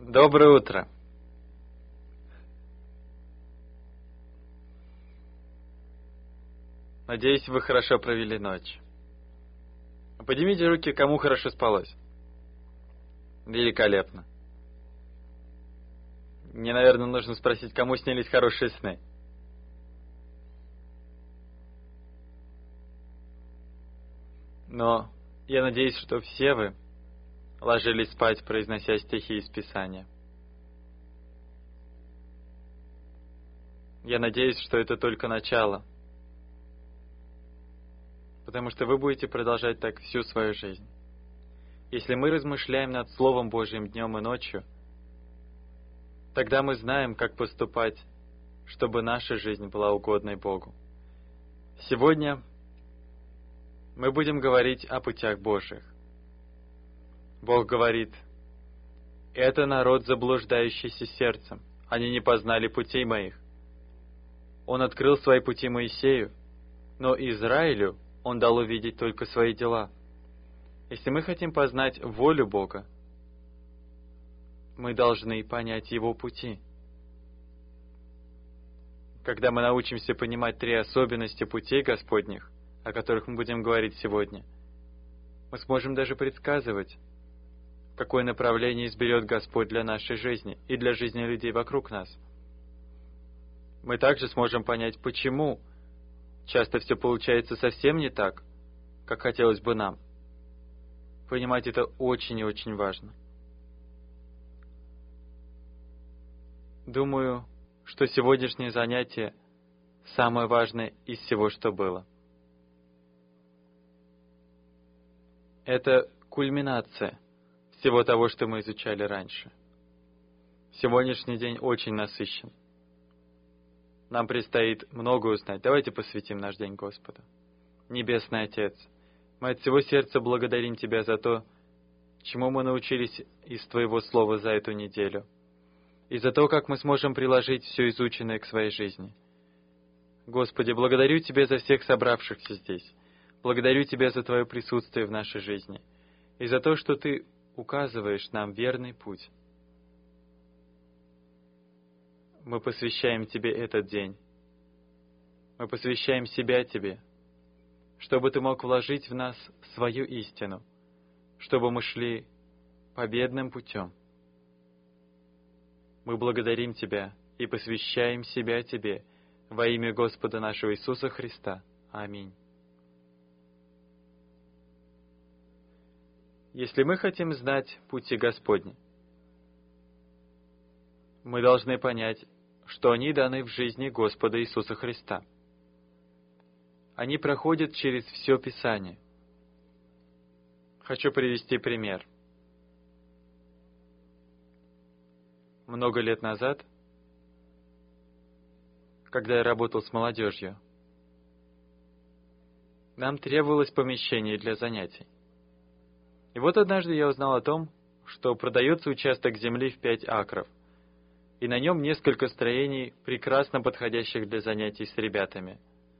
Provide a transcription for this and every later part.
Доброе утро. Надеюсь, вы хорошо провели ночь. Поднимите руки, кому хорошо спалось. Великолепно. Мне, наверное, нужно спросить, кому снились хорошие сны. Но я надеюсь, что все вы ложились спать, произнося стихи из Писания. Я надеюсь, что это только начало, потому что вы будете продолжать так всю свою жизнь. Если мы размышляем над Словом Божьим днем и ночью, тогда мы знаем, как поступать, чтобы наша жизнь была угодной Богу. Сегодня мы будем говорить о путях Божьих. Бог говорит: «Это народ, заблуждающийся сердцем, они не познали путей моих». Он открыл свои пути Моисею, но Израилю Он дал увидеть только свои дела. Если мы хотим познать волю Бога, мы должны понять Его пути. Когда мы научимся понимать 3 особенности путей Господних, о которых мы будем говорить сегодня, мы сможем даже предсказывать, какое направление изберет Господь для нашей жизни и для жизни людей вокруг нас. Мы также сможем понять, почему часто все получается совсем не так, как хотелось бы нам. Понимать это очень и очень важно. Думаю, что сегодняшнее занятие самое важное из всего, что было. Это кульминация всего того, что мы изучали раньше. Сегодняшний день очень насыщен. Нам предстоит много узнать. Давайте посвятим наш день Господу. Небесный Отец, мы от всего сердца благодарим Тебя за то, чему мы научились из Твоего Слова за эту неделю, и за то, как мы сможем приложить все изученное к своей жизни. Господи, благодарю Тебя за всех собравшихся здесь. Благодарю Тебя за Твое присутствие в нашей жизни и за то, что Ты указываешь нам верный путь. Мы посвящаем Тебе этот день. Мы посвящаем себя Тебе, чтобы Ты мог вложить в нас свою истину, чтобы мы шли победным путем. Мы благодарим Тебя и посвящаем себя Тебе во имя Господа нашего Иисуса Христа. Аминь. Если мы хотим знать пути Господни, мы должны понять, что они даны в жизни Господа Иисуса Христа. Они проходят через все Писание. Хочу привести пример. Много лет назад, когда я работал с молодежью, нам требовалось помещение для занятий. И вот однажды я узнал о том, что продается участок земли в 5 акров, и на нем несколько строений, прекрасно подходящих для занятий с ребятами.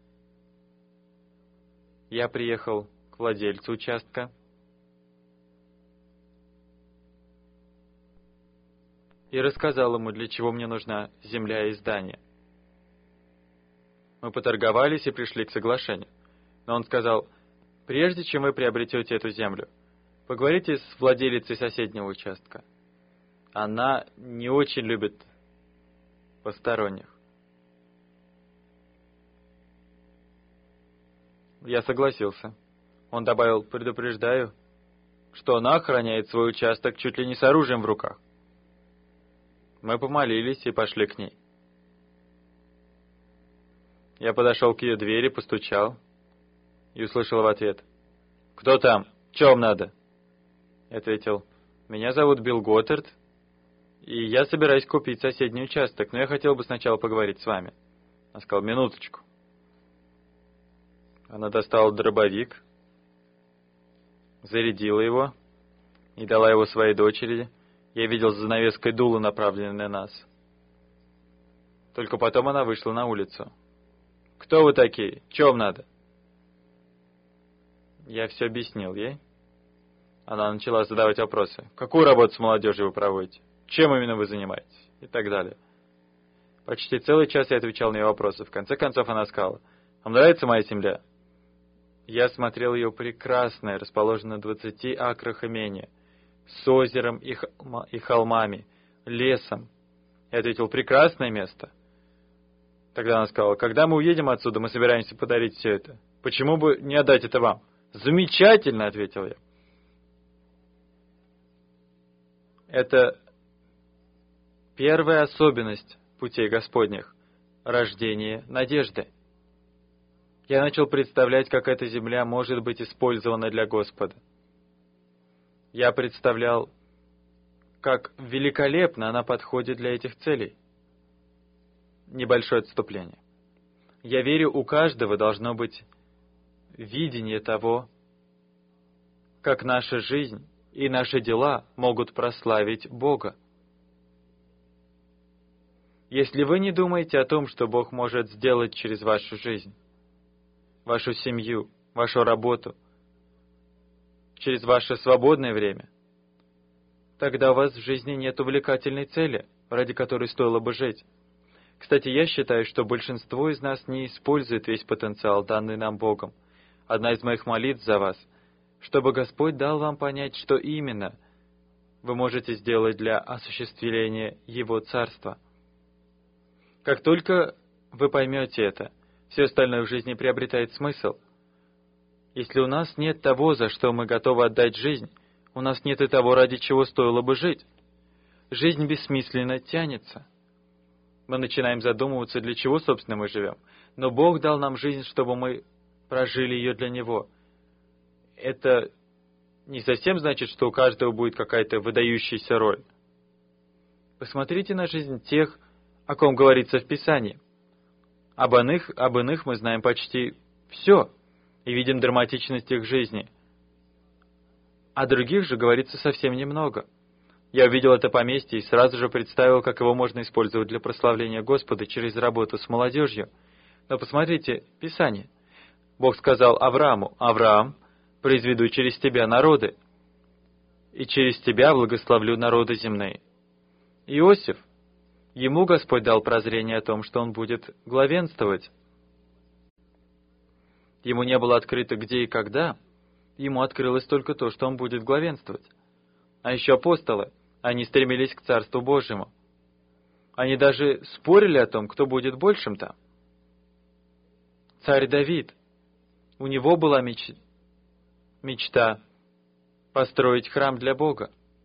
Я приехал к владельцу участка и рассказал ему, для чего мне нужна земля и здание. Мы поторговались и пришли к соглашению. Но он сказал: прежде чем вы приобретете эту землю, поговорите с владелицей соседнего участка. Она не очень любит посторонних. Я согласился. Он добавил: предупреждаю, что она охраняет свой участок чуть ли не с оружием в руках. Мы помолились и пошли к ней. Я подошел к ее двери, постучал и услышал в ответ: «Кто там? Чего вам надо?» Я ответил: «Меня зовут Билл Готтерд, и я собираюсь купить соседний участок, но я хотел бы сначала поговорить с вами». Она сказала: «Минуточку». Она достала дробовик, зарядила его и дала его своей дочери. Я видел за занавеской дуло, направленное на нас. Только потом она вышла на улицу. «Кто вы такие? Чего вам надо?» Я все объяснил ей. Она начала задавать вопросы. «Какую работу с молодежью вы проводите? чем именно вы занимаетесь? И так далее. Почти целый час я отвечал на ее вопросы. В конце концов она сказала: «Вам нравится моя земля?» Я смотрел ее прекрасное, расположенное на 20 акрах имение, с озером и холмами, лесом. Я ответил: «Прекрасное место». Тогда она сказала: «Когда мы уедем отсюда, мы собираемся подарить все это. Почему бы не отдать это вам?» «Замечательно», — ответил я. Это первая особенность путей Господних — рождение надежды. Я начал представлять, как эта земля может быть использована для Господа. Я представлял, как великолепно она подходит для этих целей. Небольшое отступление. Я верю, у каждого должно быть видение того, как наша жизнь и наши дела могут прославить Бога. Если вы не думаете о том, что Бог может сделать через вашу жизнь, вашу семью, вашу работу, через ваше свободное время, тогда у вас в жизни нет увлекательной цели, ради которой стоило бы жить. Кстати, я считаю, что большинство из нас не использует весь потенциал, данный нам Богом. Одна из моих молитв за вас, чтобы Господь дал вам понять, что именно вы можете сделать для осуществления Его Царства. Как только вы поймете это, все остальное в жизни приобретает смысл. Если у нас нет того, за что мы готовы отдать жизнь, у нас нет и того, ради чего стоило бы жить. Жизнь бессмысленно тянется. Мы начинаем задумываться, для чего, собственно, мы живем. Но Бог дал нам жизнь, чтобы мы прожили ее для Него. Это не совсем значит, что у каждого будет какая-то выдающаяся роль. Посмотрите на жизнь тех, о ком говорится в Писании. Об иных мы знаем почти все и видим драматичность их жизни. О других же говорится совсем немного. Я увидел это поместье и сразу же представил, как его можно использовать для прославления Господа через работу с молодежью. Но посмотрите Писание. Бог сказал Аврааму: «Авраам, произведу через тебя народы, и через тебя благословлю народы земные». Иосиф, ему Господь дал прозрение о том, что он будет главенствовать. Ему не было открыто где и когда, ему открылось только то, что он будет главенствовать. А еще апостолы, они стремились к Царству Божьему. Они даже спорили о том, кто будет большим там. Царь Давид, у него была мечта построить храм для Бога,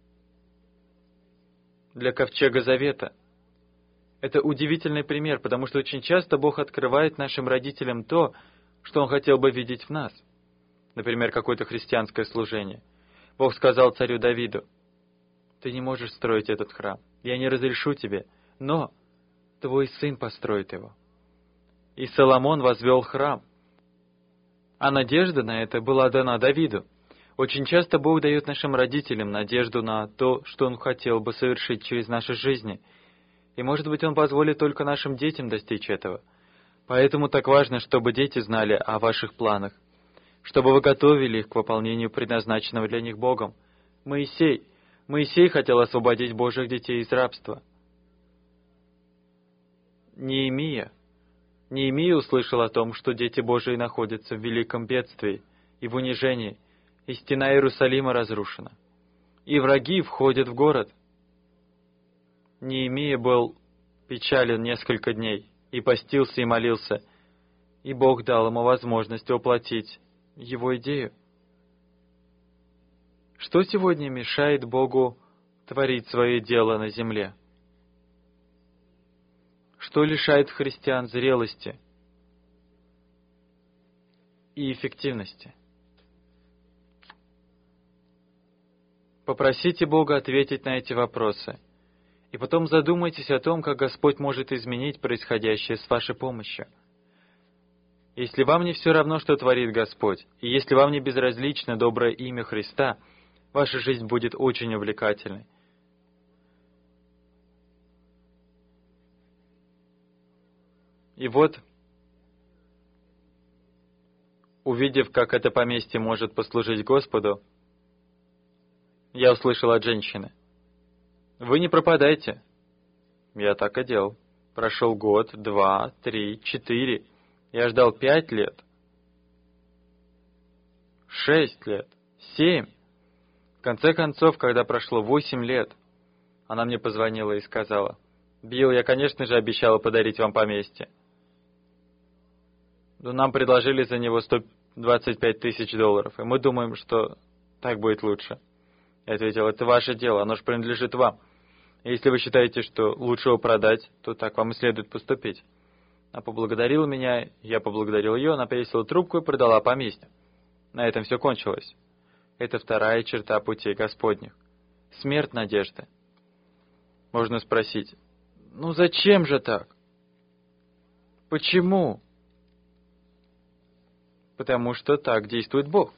для ковчега Завета. Это удивительный пример, потому что очень часто Бог открывает нашим родителям то, что Он хотел бы видеть в нас. Например, какое-то христианское служение. Бог сказал царю Давиду: «Ты не можешь строить этот храм, я не разрешу тебе, но твой сын построит его». И Соломон возвел храм. А надежда на это была дана Давиду. Очень часто Бог дает нашим родителям надежду на то, что Он хотел бы совершить через наши жизни. И, может быть, Он позволит только нашим детям достичь этого. Поэтому так важно, чтобы дети знали о ваших планах, чтобы вы готовили их к выполнению предназначенного для них Богом. Моисей хотел освободить Божьих детей из рабства. Неемия услышал о том, что дети Божии находятся в великом бедствии и в унижении, и стена Иерусалима разрушена, и враги входят в город. Неемия был печален несколько дней, и постился, и молился, и Бог дал ему возможность воплотить его идею. Что сегодня мешает Богу творить свое дело на земле? Что лишает христиан зрелости и эффективности? Попросите Бога ответить на эти вопросы, и потом задумайтесь о том, как Господь может изменить происходящее с вашей помощью. Если вам не все равно, что творит Господь, и если вам не безразлично доброе имя Христа, ваша жизнь будет очень увлекательной. И вот, увидев, как это поместье может послужить Господу, я услышал от женщины: Вы не пропадайте. Я так и делал. Прошел год, 2, 3, 4. Я ждал 5 лет. 6 лет. 7. В конце концов, когда прошло 8 лет, она мне позвонила и сказала: «Билл, я, конечно же, обещала подарить вам поместье. Но нам предложили за него $125 тысяч, и мы думаем, что так будет лучше». Я ответил: «Это ваше дело, оно же принадлежит вам. И если вы считаете, что лучше его продать, то так вам и следует поступить». Она поблагодарила меня, я поблагодарил ее, она повесила трубку и продала поместье. На этом все кончилось. Это вторая черта путей Господних. Смерть надежды. Можно спросить: ну зачем же так? Почему? Потому что так действует Бог.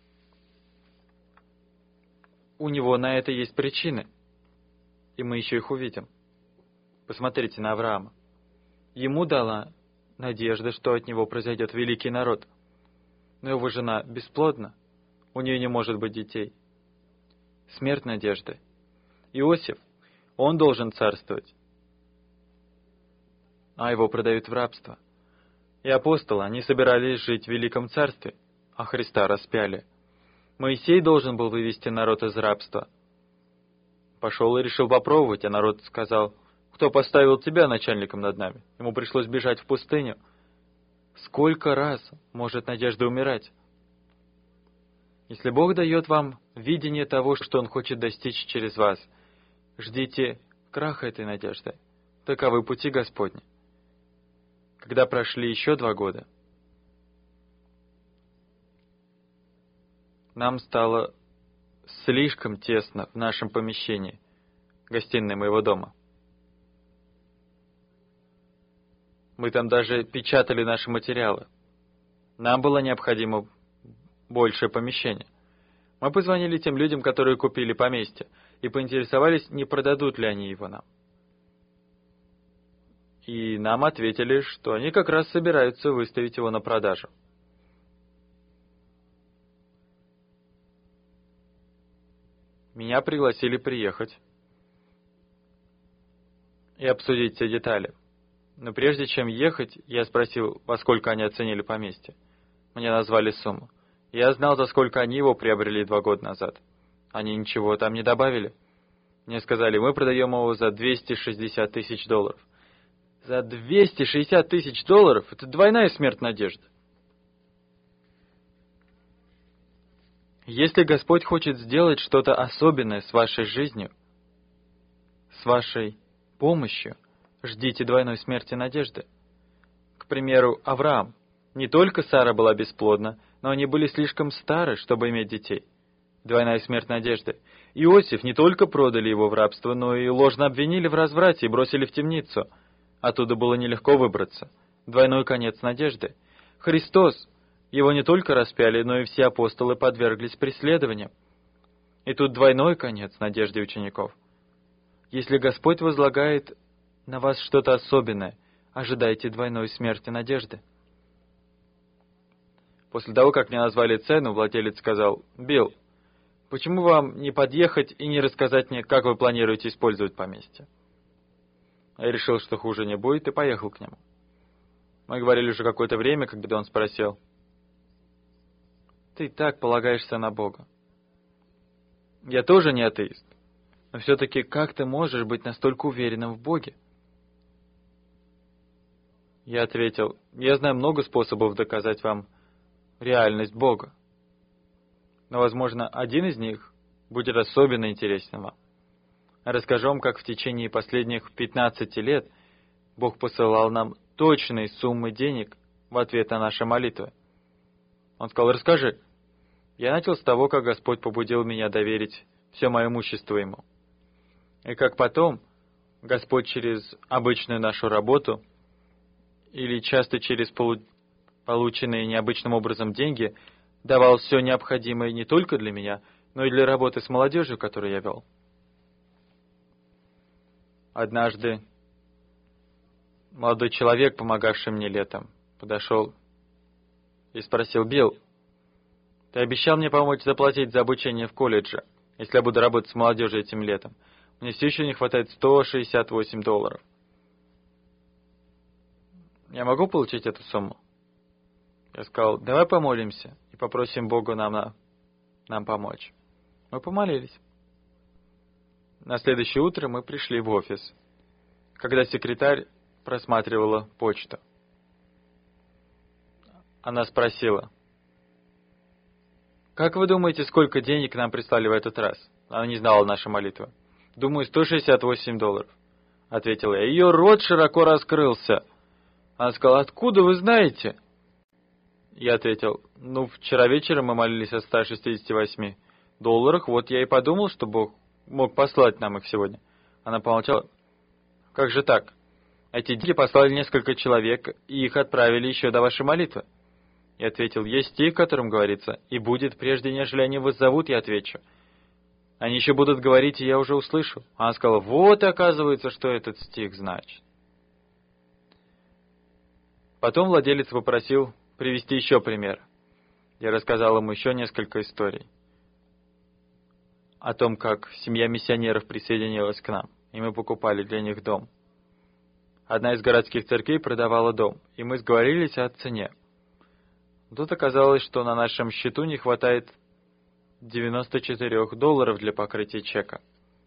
У Него на это есть причины. И мы еще их увидим. Посмотрите на Авраама. Ему дала надежда, что от него произойдет великий народ. Но его жена бесплодна, у нее не может быть детей. Смерть надежды. Иосиф, он должен царствовать, а его продают в рабство. И апостолы, они собирались жить в великом царстве, а Христа распяли. Моисей должен был вывести народ из рабства. Пошел и решил попробовать, а народ сказал: «Кто поставил тебя начальником над нами?» Ему пришлось бежать в пустыню. Сколько раз может надежда умирать? Если Бог дает вам видение того, что Он хочет достичь через вас, ждите краха этой надежды. Таковы пути Господни. Когда прошли еще 2 года, нам стало слишком тесно в нашем помещении, гостиной моего дома. Мы там даже печатали наши материалы. Нам было необходимо большее помещение. Мы позвонили тем людям, которые купили поместье, и поинтересовались, не продадут ли они его нам. И нам ответили, что они как раз собираются выставить его на продажу. Меня пригласили приехать и обсудить все детали. Но прежде чем ехать, я спросил, во сколько они оценили поместье. Мне назвали сумму. Я знал, за сколько они его приобрели 2 года назад. Они ничего там не добавили. Мне сказали: мы продаем его за $260 тысяч. За $260 тысяч? Это двойная смерть надежды. Если Господь хочет сделать что-то особенное с вашей жизнью, с вашей помощью, ждите двойной смерти надежды. К примеру, Авраам. Не только Сара была бесплодна, но они были слишком стары, чтобы иметь детей. Двойная смерть надежды. Иосиф, не только продали его в рабство, но и ложно обвинили в разврате и бросили в темницу. Оттуда было нелегко выбраться. Двойной конец надежды. Христос. Его не только распяли, но и все апостолы подверглись преследованиям. И тут двойной конец надежде учеников. Если Господь возлагает на вас что-то особенное, ожидайте двойной смерти надежды. После того, как мне назвали цену, владелец сказал: «Билл, почему вам не подъехать и не рассказать мне, как вы планируете использовать поместье?» Я решил, что хуже не будет, и поехал к нему. Мы говорили уже какое-то время, когда он спросил: «Ты так полагаешься на Бога?» Я тоже не атеист, но все-таки как ты можешь быть настолько уверенным в Боге? Я ответил: «Я знаю много способов доказать вам реальность Бога. Но, возможно, один из них будет особенно интересен вам. Расскажу вам, как в течение последних 15 лет Бог посылал нам точные суммы денег в ответ на наши молитвы». Он сказал: «Расскажи». Я начал с того, как Господь побудил меня доверить все мое имущество Ему. И как потом Господь через обычную нашу работу или часто через полученные необычным образом деньги давал все необходимое не только для меня, но и для работы с молодежью, которую я вел. Однажды молодой человек, помогавший мне летом, подошел и спросил: «Билл, ты обещал мне помочь заплатить за обучение в колледже, если я буду работать с молодежью этим летом. Мне все еще не хватает $168. Я могу получить эту сумму? Я сказал, давай помолимся и попросим Бога нам помочь. Мы помолились. На следующее утро мы пришли в офис, когда секретарь просматривала почту. Она спросила, как вы думаете, сколько денег нам прислали в этот раз? Она не знала нашей молитвы. Думаю, $168, ответила я. Ее рот широко раскрылся. Она сказала, откуда вы знаете? Я ответил, вчера вечером мы молились о $168. Вот я и подумал, что Бог мог послать нам их сегодня. Она помолчала. Как же так? Эти деньги послали несколько человек, и их отправили еще до вашей молитвы. Я ответил, есть стих, в котором говорится, и будет, прежде нежели они вас зовут, я отвечу. Они еще будут говорить, и я уже услышу. Она сказала, вот, оказывается, что этот стих значит. Потом владелец попросил привести еще пример. Я рассказал ему еще несколько историй о том, как семья миссионеров присоединилась к нам, и мы покупали для них дом. Одна из городских церквей продавала дом, и мы сговорились о цене. Тут оказалось, что на нашем счету не хватает $94 для покрытия чека.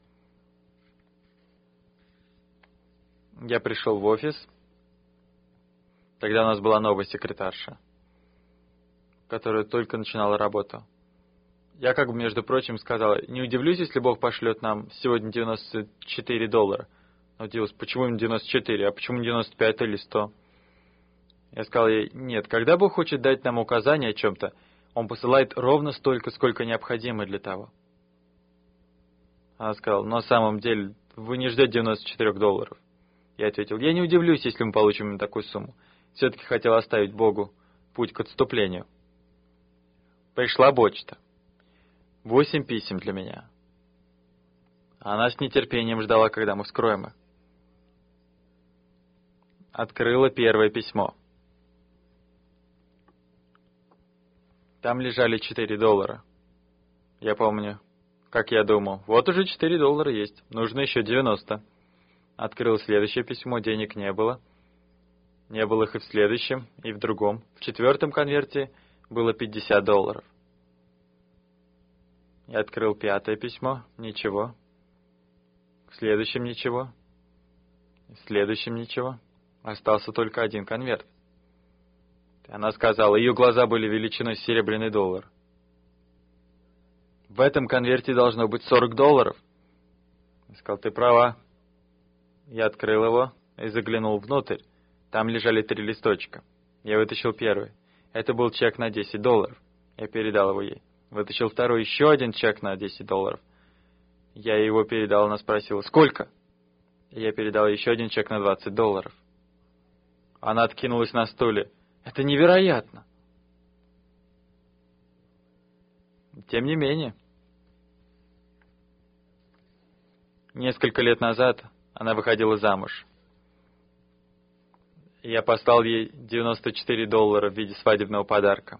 Я пришел в офис. Тогда у нас была новая секретарша, которая только начинала работу. Я между прочим, сказал, не удивлюсь, если Бог пошлет нам сегодня $94. Она удивилась, почему им 94, а почему 95 или 100? Я сказал ей, нет, когда Бог хочет дать нам указание о чем-то, Он посылает ровно столько, сколько необходимо для того. Она сказала, на самом деле, вы не ждете $94. Я ответил, я не удивлюсь, если мы получим именно такую сумму. Все-таки хотел оставить Богу путь к отступлению. Пришла почта. 8 писем для меня. Она с нетерпением ждала, когда мы вскроем их. Открыла первое письмо. Там лежали $4. Я помню, как я думал, вот уже $4 есть, нужно еще 90. Открыл следующее письмо, денег не было. Не было их и в следующем, и в другом. В четвертом конверте было $50. Я открыл пятое письмо, ничего. В следующем ничего. В следующем ничего. Остался только один конверт. Она сказала, ее глаза были величиной с серебряный доллар. В этом конверте должно быть $40. Я сказал, ты права. Я открыл его и заглянул внутрь. Там лежали 3 листочка. Я вытащил первый. Это был чек на $10. Я передал его ей. Вытащил второй, еще один чек на $10. Я его передал, она спросила, сколько? Я передал еще один чек на $20. Она откинулась на стуле. Это невероятно. Тем не менее, несколько лет назад она выходила замуж. Я послал ей $94 в виде свадебного подарка.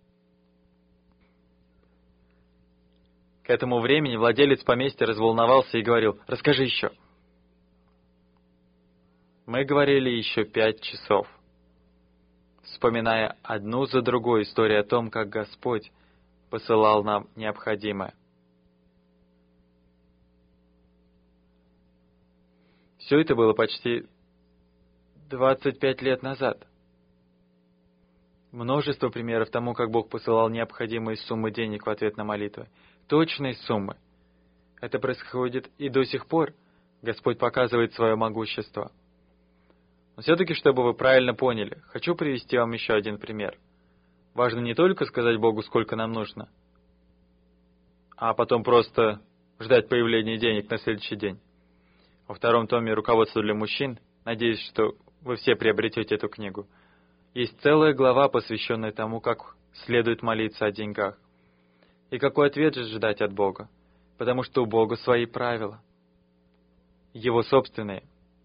К этому времени владелец поместья разволновался и говорил, расскажи еще. Мы говорили еще 5 часов, вспоминая одну за другой историю о том, как Господь посылал нам необходимое. Все это было почти 25 лет назад. Множество примеров тому, как Бог посылал необходимые суммы денег в ответ на молитвы. Точные суммы. Это происходит и до сих пор. Господь показывает свое могущество. Но все-таки, чтобы вы правильно поняли, хочу привести вам еще один пример. Важно не только сказать Богу, сколько нам нужно, а потом просто ждать появления денег на следующий день. Во втором томе «Руководство для мужчин», надеюсь, что вы все приобретете эту книгу, есть целая глава, посвященная тому, как следует молиться о деньгах. И какой ответ же ждать от Бога? Потому что у Бога свои правила. Его собственные.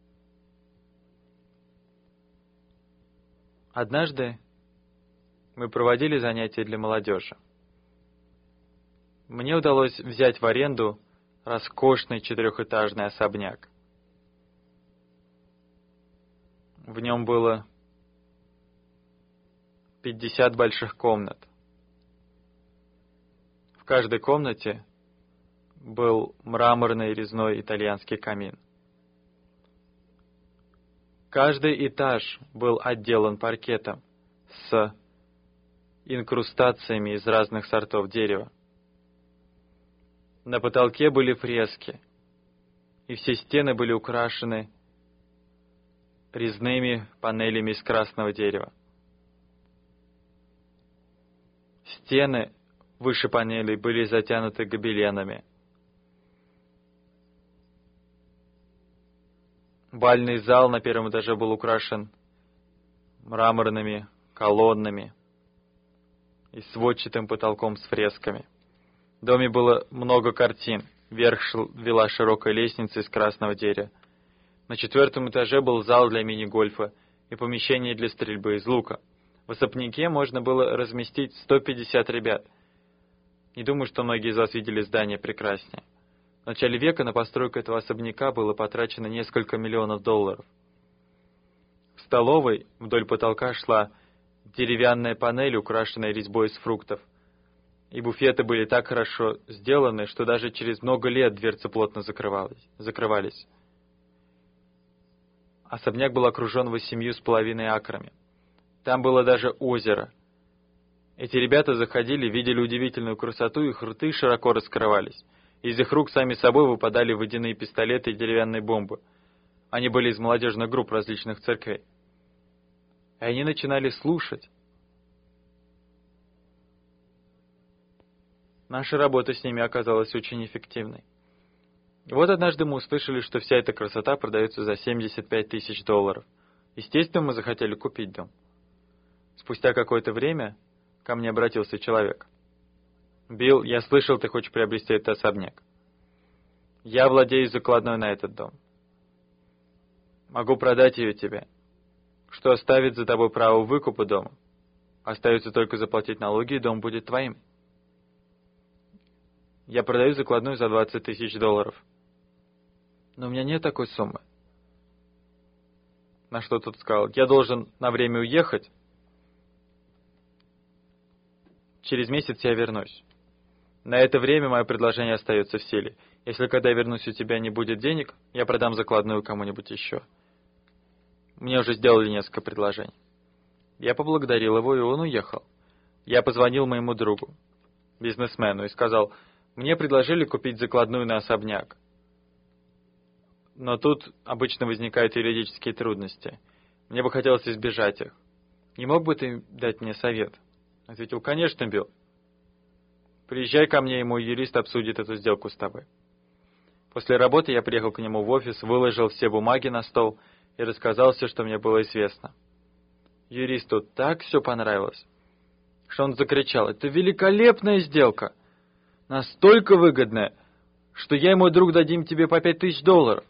Однажды мы проводили занятия для молодежи. Мне удалось взять в аренду роскошный четырехэтажный особняк. В нем было 50 больших комнат. В каждой комнате был мраморный резной итальянский камин. Каждый этаж был отделан паркетом с инкрустациями из разных сортов дерева. На потолке были фрески, и все стены были украшены резными панелями из красного дерева. Стены выше панелей были затянуты гобеленами. Бальный зал на первом этаже был украшен мраморными колоннами и сводчатым потолком с фресками. В доме было много картин. Вверх вела широкая лестница из красного дерева. На 4-м этаже был зал для мини-гольфа и помещение для стрельбы из лука. В особняке можно было разместить 150 ребят. Не думаю, что многие из вас видели здание прекраснее. В начале века на постройку этого особняка было потрачено несколько миллионов долларов. В столовой вдоль потолка шла деревянная панель, украшенная резьбой из фруктов. И буфеты были так хорошо сделаны, что даже через много лет дверцы плотно закрывались. Особняк был окружен 8,5 акрами. Там было даже озеро. Эти ребята заходили, видели удивительную красоту, их рты широко раскрывались. Из их рук сами собой выпадали водяные пистолеты и деревянные бомбы. Они были из молодежных групп различных церквей. И они начинали слушать. Наша работа с ними оказалась очень эффективной. И вот однажды мы услышали, что вся эта красота продается за $75 000. Естественно, мы захотели купить дом. Спустя какое-то время ко мне обратился человек. «Билл, я слышал, ты хочешь приобрести этот особняк. Я владею закладной на этот дом. Могу продать ее тебе, что оставит за тобой право выкупа дома. Остается только заплатить налоги, и дом будет твоим. Я продаю закладную за $20 000. Но у меня нет такой суммы». На что тот сказал: «Я должен на время уехать. Через месяц я вернусь. На это время мое предложение остается в силе. Если когда я вернусь, у тебя не будет денег, я продам закладную кому-нибудь еще». Мне уже сделали несколько предложений. Я поблагодарил его, и он уехал. Я позвонил моему другу, бизнесмену, и сказал: «Мне предложили купить закладную на особняк. Но тут обычно возникают юридические трудности. Мне бы хотелось избежать их. Не мог бы ты дать мне совет?» Ответил: «Конечно, Билл. Приезжай ко мне, и мой юрист обсудит эту сделку с тобой». После работы я приехал к нему в офис, выложил все бумаги на стол и рассказал все, что мне было известно. Юристу так все понравилось, что он закричал: «Это великолепная сделка! Настолько выгодная, что я и мой друг дадим тебе по $5000».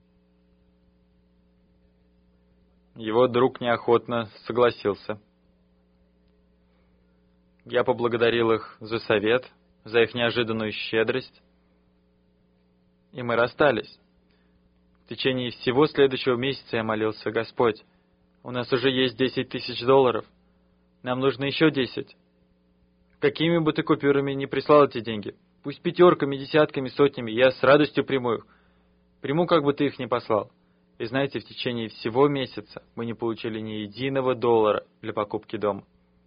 Его друг неохотно согласился. Я поблагодарил их за совет, за их неожиданную щедрость, и мы расстались. В течение всего следующего месяца я молился: «Господь, у нас уже есть $10 000, нам нужно еще 10. Какими бы ты купюрами ни прислал эти деньги, пусть пятерками, десятками, сотнями, я с радостью приму их. Приму, как бы ты их ни послал». И знаете, в течение всего месяца мы не получили ни единого доллара для покупки дома.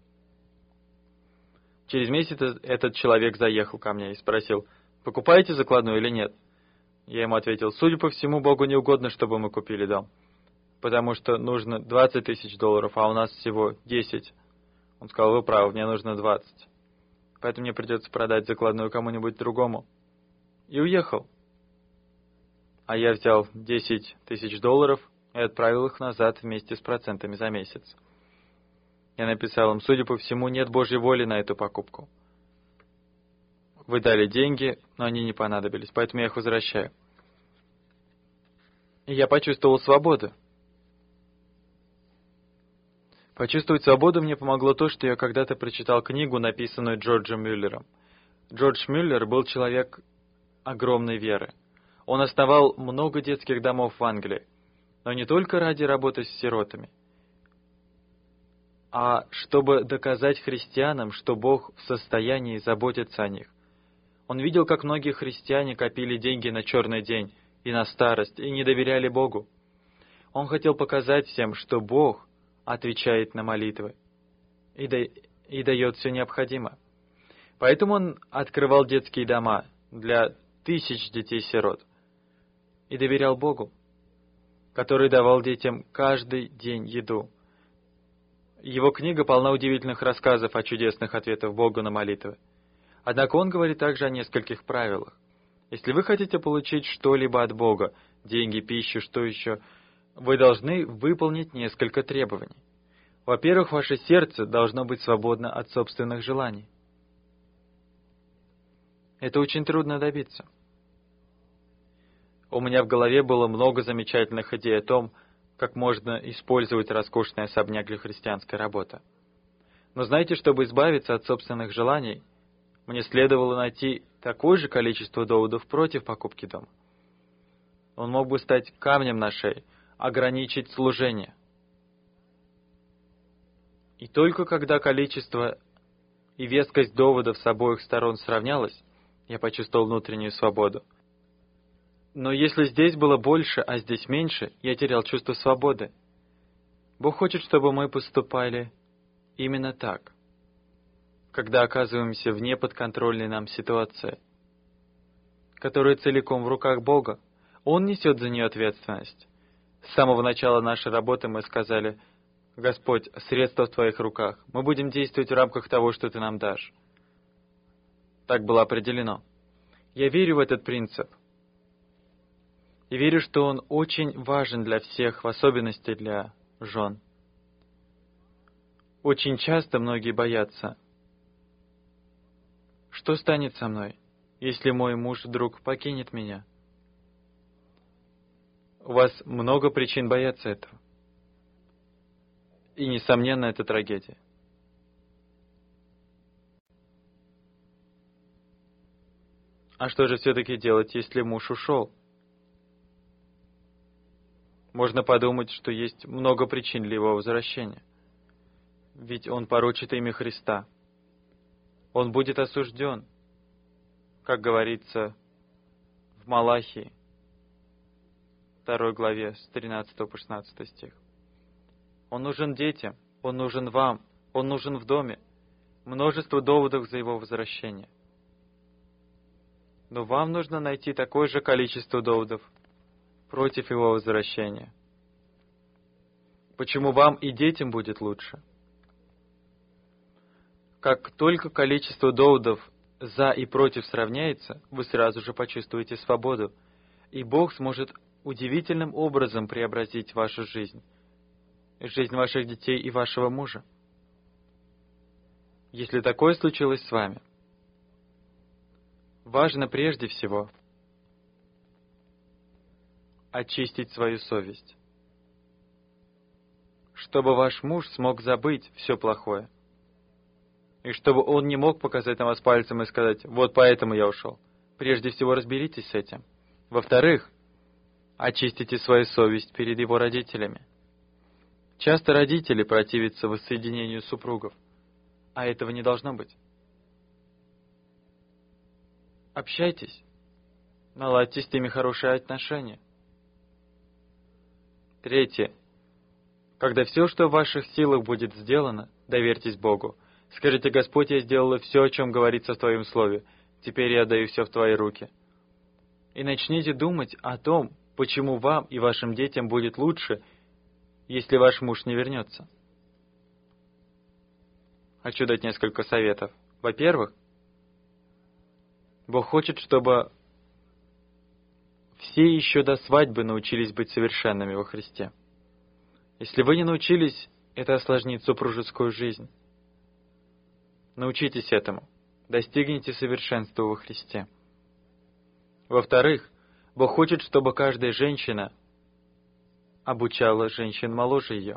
Через месяц этот человек заехал ко мне и спросил: «Покупаете закладную или нет?» Я ему ответил: «Судя по всему, Богу не угодно, чтобы мы купили дом, потому что нужно $20 000, а у нас всего 10. Он сказал: «Вы правы, мне нужно 20. Поэтому мне придется продать закладную кому-нибудь другому». И уехал. А я взял $10 000 и отправил их назад вместе с процентами за месяц. Я написал им: «Судя по всему, нет Божьей воли на эту покупку. Вы дали деньги, но они не понадобились, поэтому я их возвращаю». И я почувствовал свободу. Почувствовать свободу мне помогло то, что я когда-то прочитал книгу, написанную Джорджем Мюллером. Джордж Мюллер был человек огромной веры. Он основал много детских домов в Англии, но не только ради работы с сиротами, а чтобы доказать христианам, что Бог в состоянии заботиться о них. Он видел, как многие христиане копили деньги на черный день и на старость, и не доверяли Богу. Он хотел показать всем, что Бог отвечает на молитвы и дает все необходимое. Поэтому он открывал детские дома для тысяч детей-сирот и доверял Богу, который давал детям каждый день еду. Его книга полна удивительных рассказов о чудесных ответах Бога на молитвы. Однако он говорит также о нескольких правилах. Если вы хотите получить что-либо от Бога, деньги, пищу, что еще, вы должны выполнить несколько требований. Во-первых, ваше сердце должно быть свободно от собственных желаний. Это очень трудно добиться. У меня в голове было много замечательных идей о том, как можно использовать роскошный особняк для христианской работы. Но знаете, чтобы избавиться от собственных желаний, мне следовало найти такое же количество доводов против покупки дома. Он мог бы стать камнем на шее, ограничить служение. И только когда количество и вескость доводов с обоих сторон сравнялось, я почувствовал внутреннюю свободу. Но если здесь было больше, а здесь меньше, я терял чувство свободы. Бог хочет, чтобы мы поступали именно так, когда оказываемся в неподконтрольной нам ситуации, которая целиком в руках Бога. Он несет за нее ответственность. С самого начала нашей работы мы сказали: «Господь, средства в Твоих руках. Мы будем действовать в рамках того, что Ты нам дашь». Так было определено. Я верю в этот принцип. И верю, что он очень важен для всех, в особенности для жен. Очень часто многие боятся: что станет со мной, если мой муж вдруг покинет меня? У вас много причин бояться этого. И, несомненно, это трагедия. А что же все-таки делать, если муж ушел? Можно подумать, что есть много причин для его возвращения. Ведь он порочит имя Христа. Он будет осужден, как говорится в Малахии, 2 главе, с 13 по 16 стих. Он нужен детям, он нужен вам, он нужен в доме. Множество доводов за его возвращение. Но вам нужно найти такое же количество доводов против его возвращения. Почему вам и детям будет лучше? Как только количество доводов за и против сравняется, вы сразу же почувствуете свободу, и Бог сможет удивительным образом преобразить вашу жизнь, жизнь ваших детей и вашего мужа. Если такое случилось с вами, важно прежде всего очистить свою совесть, чтобы ваш муж смог забыть все плохое, и чтобы он не мог показать на вас пальцем и сказать: «Вот поэтому я ушел». Прежде всего разберитесь с этим. Во-вторых, очистите свою совесть перед его родителями. Часто родители противятся воссоединению супругов, а этого не должно быть. Общайтесь, наладьте с ними хорошие отношения. Третье. Когда все, что в ваших силах будет сделано, доверьтесь Богу. Скажите: «Господь, я сделала все, о чем говорится в Твоем Слове. Теперь я отдаю все в Твои руки». И начните думать о том, почему вам и вашим детям будет лучше, если ваш муж не вернется. Хочу дать несколько советов. Во-первых, Бог хочет, чтобы все еще до свадьбы научились быть совершенными во Христе. Если вы не научились, это осложнит супружескую жизнь. Научитесь этому. Достигните совершенства во Христе. Во-вторых, Бог хочет, чтобы каждая женщина обучала женщин моложе ее.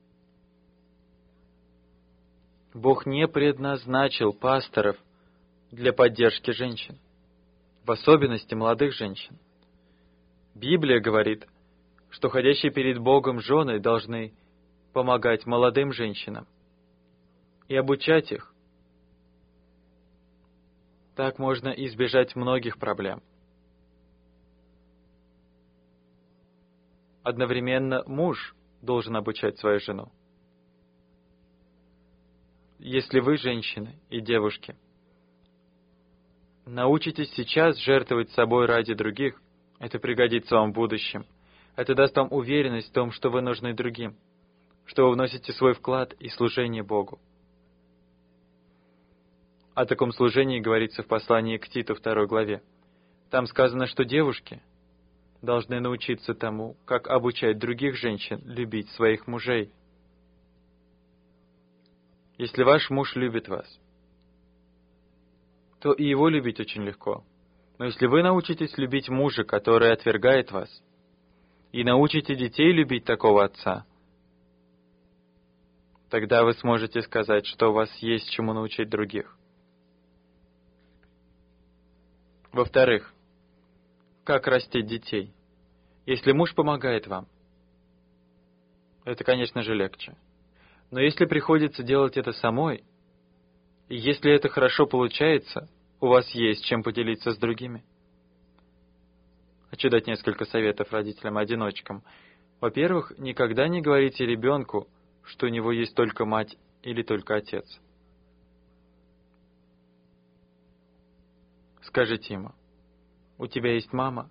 Бог не предназначил пасторов для поддержки женщин, в особенности молодых женщин. Библия говорит, что ходящие перед Богом жены должны помогать молодым женщинам и обучать их. Так можно избежать многих проблем. Одновременно муж должен обучать свою жену. Если вы, женщины и девушки, научитесь сейчас жертвовать собой ради других, это пригодится вам в будущем. Это даст вам уверенность в том, что вы нужны другим, что вы вносите свой вклад и служение Богу. О таком служении говорится в послании к Титу 2 главе. Там сказано, что девушки должны научиться тому, как обучать других женщин любить своих мужей. Если ваш муж любит вас, то и его любить очень легко. Но если вы научитесь любить мужа, который отвергает вас, и научите детей любить такого отца, тогда вы сможете сказать, что у вас есть чему научить других. Во-вторых, как растить детей? Если муж помогает вам, это, конечно же, легче. Но если приходится делать это самой, и если это хорошо получается, у вас есть чем поделиться с другими. Хочу дать несколько советов родителям-одиночкам. Во-первых, никогда не говорите ребенку, что у него есть только мать или только отец. Скажите ему: у тебя есть мама,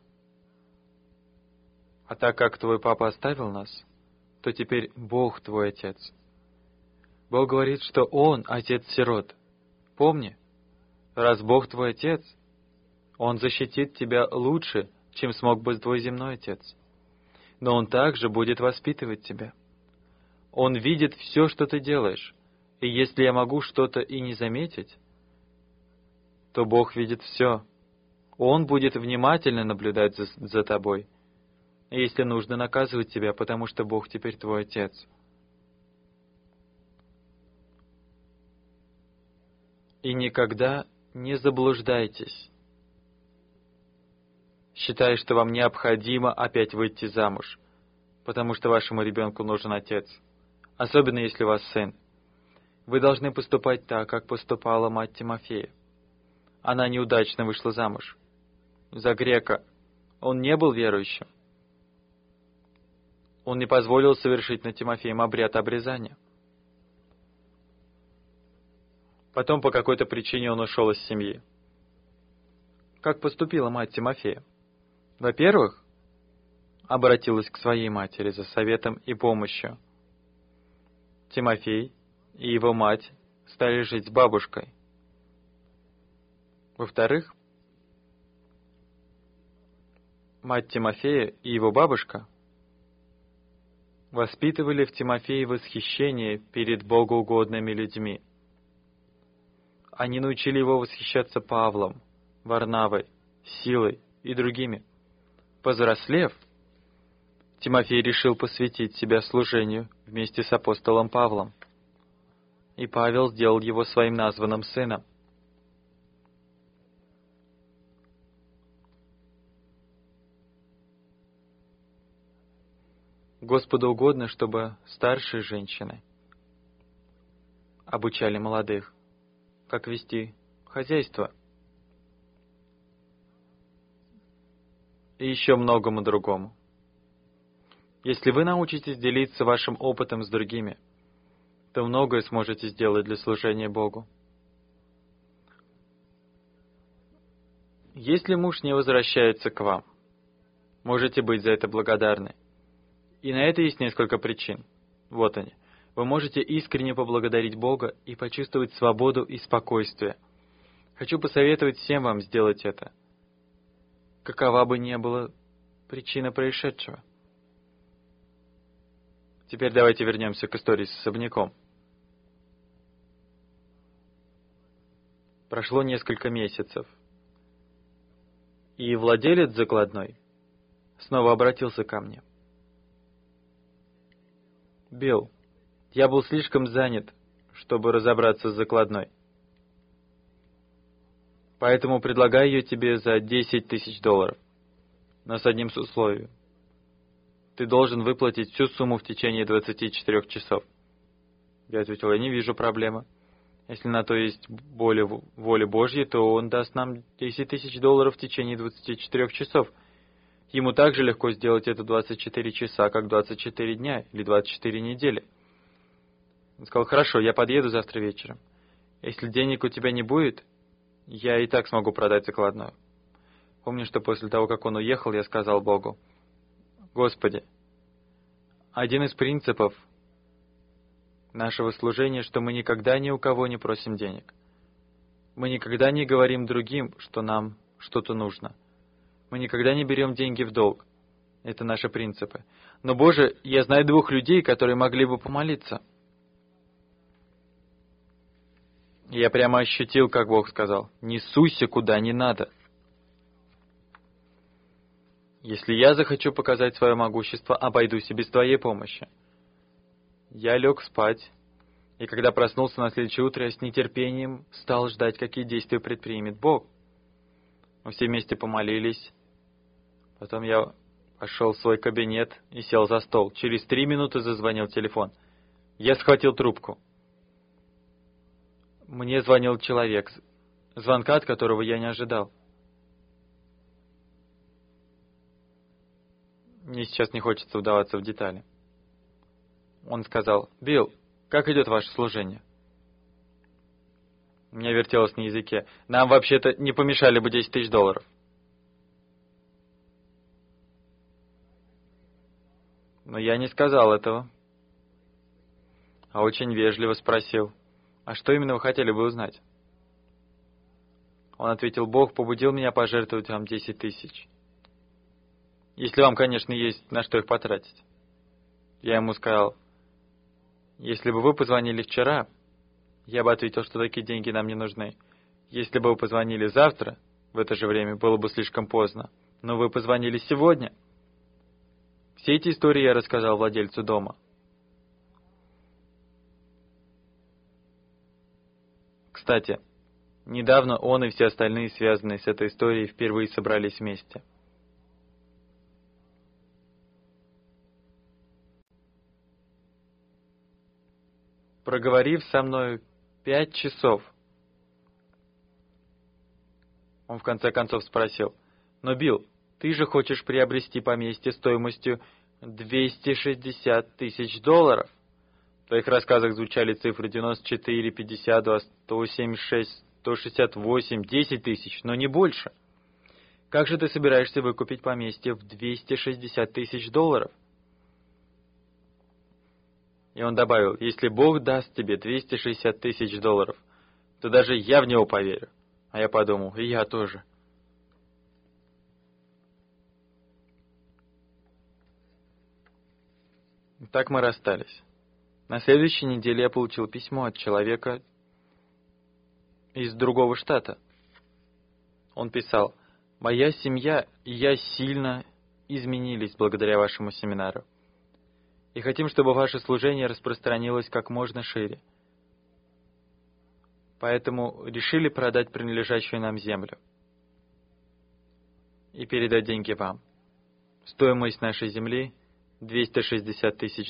а так как твой папа оставил нас, то теперь Бог твой отец. Бог говорит, что Он отец-сирот. Помни, раз Бог твой отец, Он защитит тебя лучше, чем смог бы твой земной отец. Но Он также будет воспитывать тебя. Он видит все, что ты делаешь, и если я могу что-то и не заметить, то Бог видит все. Он будет внимательно наблюдать за тобой, и если нужно, наказывать тебя, потому что Бог теперь твой отец. И никогда не заблуждайтесь, считая, что вам необходимо опять выйти замуж, потому что вашему ребенку нужен отец, особенно если у вас сын. Вы должны поступать так, как поступала мать Тимофея. Она неудачно вышла замуж за грека. Он не был верующим. Он не позволил совершить над Тимофеем обряд обрезания. Потом по какой-то причине он ушел из семьи. Как поступила мать Тимофея? Во-первых, обратилась к своей матери за советом и помощью. Тимофей и его мать стали жить с бабушкой. Во-вторых, мать Тимофея и его бабушка воспитывали в Тимофее восхищение перед богоугодными людьми. Они научили его восхищаться Павлом, Варнавой, Силой и другими. Повзрослев, Тимофей решил посвятить себя служению вместе с апостолом Павлом, и Павел сделал его своим названным сыном. Господу угодно, чтобы старшие женщины обучали молодых, как вести хозяйство и еще многому другому. Если вы научитесь делиться вашим опытом с другими, то многое сможете сделать для служения Богу. Если муж не возвращается к вам, можете быть за это благодарны. И на это есть несколько причин. Вот они. Вы можете искренне поблагодарить Бога и почувствовать свободу и спокойствие. Хочу посоветовать всем вам сделать это, какова бы ни была причина происшедшего. Теперь давайте вернемся к истории с особняком. Прошло несколько месяцев, и владелец закладной снова обратился ко мне. «Билл, я был слишком занят, чтобы разобраться с закладной. Поэтому предлагаю ее тебе за $10 тысяч, но с одним условием. Ты должен выплатить всю сумму в течение 24 часов. Я ответил, я не вижу проблемы. Если на то есть воля Божья, то он даст нам $10 тысяч в течение 24 часов. Ему так же легко сделать это 24 часа, как 24 дня или 24 недели. Он сказал, хорошо, я подъеду завтра вечером. Если денег у тебя не будет, я и так смогу продать закладную. Помню, что после того, как он уехал, я сказал Богу, Господи, один из принципов нашего служения, что мы никогда ни у кого не просим денег. Мы никогда не говорим другим, что нам что-то нужно. Мы никогда не берем деньги в долг. Это наши принципы. Но, Боже, я знаю 2 людей, которые могли бы помолиться. И я прямо ощутил, как Бог сказал, не суйся куда не надо. Если я захочу показать свое могущество, обойдусь и без твоей помощи. Я лег спать, и когда проснулся на следующее утро, я с нетерпением стал ждать, какие действия предпримет Бог. Мы все вместе помолились. Потом я пошел в свой кабинет и сел за стол. Через 3 минуты зазвонил телефон. Я схватил трубку. Мне звонил человек, звонка от которого я не ожидал. Мне сейчас не хочется вдаваться в детали. Он сказал, Билл, как идет ваше служение? У меня вертелось на языке. Нам вообще-то не помешали бы $10 тысяч. Но я не сказал этого. А очень вежливо спросил, а что именно вы хотели бы узнать? Он ответил, Бог побудил меня пожертвовать вам 10 тысяч. Если вам, конечно, есть на что их потратить. Я ему сказал, если бы вы позвонили вчера, я бы ответил, что такие деньги нам не нужны. Если бы вы позвонили завтра, в это же время, было бы слишком поздно. Но вы позвонили сегодня. Все эти истории я рассказал владельцу дома. Кстати, недавно он и все остальные, связанные с этой историей, впервые собрались вместе. Проговорив со мной 5 часов, он в конце концов спросил, «Но, Билл, ты же хочешь приобрести поместье стоимостью $260 тысяч. В твоих рассказах звучали цифры 94, 52, 176, 168, 10 тысяч, но не больше. Как же ты собираешься выкупить поместье в $260 тысяч? И он добавил, если Бог даст тебе $260 тысяч, то даже я в него поверю. А я подумал, и я тоже. Так мы расстались. На следующей неделе я получил письмо от человека из другого штата. Он писал, «Моя семья и я сильно изменились благодаря вашему семинару. И хотим, чтобы ваше служение распространилось как можно шире. Поэтому решили продать принадлежащую нам землю и передать деньги вам. Стоимость нашей земли $260 тысяч.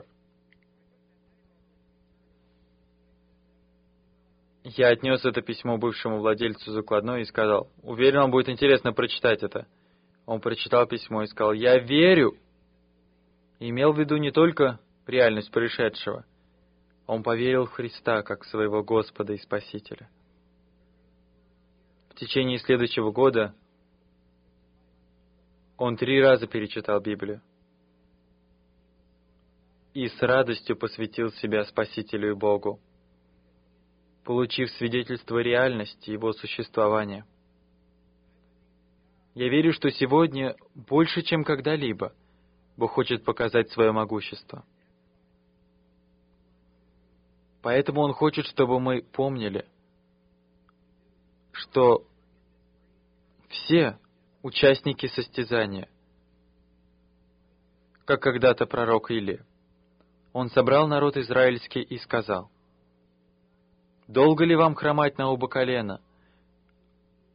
Я отнес это письмо бывшему владельцу закладной и сказал, уверен, вам будет интересно прочитать это. Он прочитал письмо и сказал, я верю. И имел в виду не только реальность происшедшего. Он поверил в Христа как своего Господа и Спасителя. В течение следующего года он 3 раза перечитал Библию и с радостью посвятил себя Спасителю и Богу, получив свидетельство реальности Его существования. Я верю, что сегодня больше, чем когда-либо, Бог хочет показать свое могущество. Поэтому Он хочет, чтобы мы помнили, что все участники состязания, как когда-то пророк Илия, он собрал народ израильский и сказал, «Долго ли вам хромать на оба колена?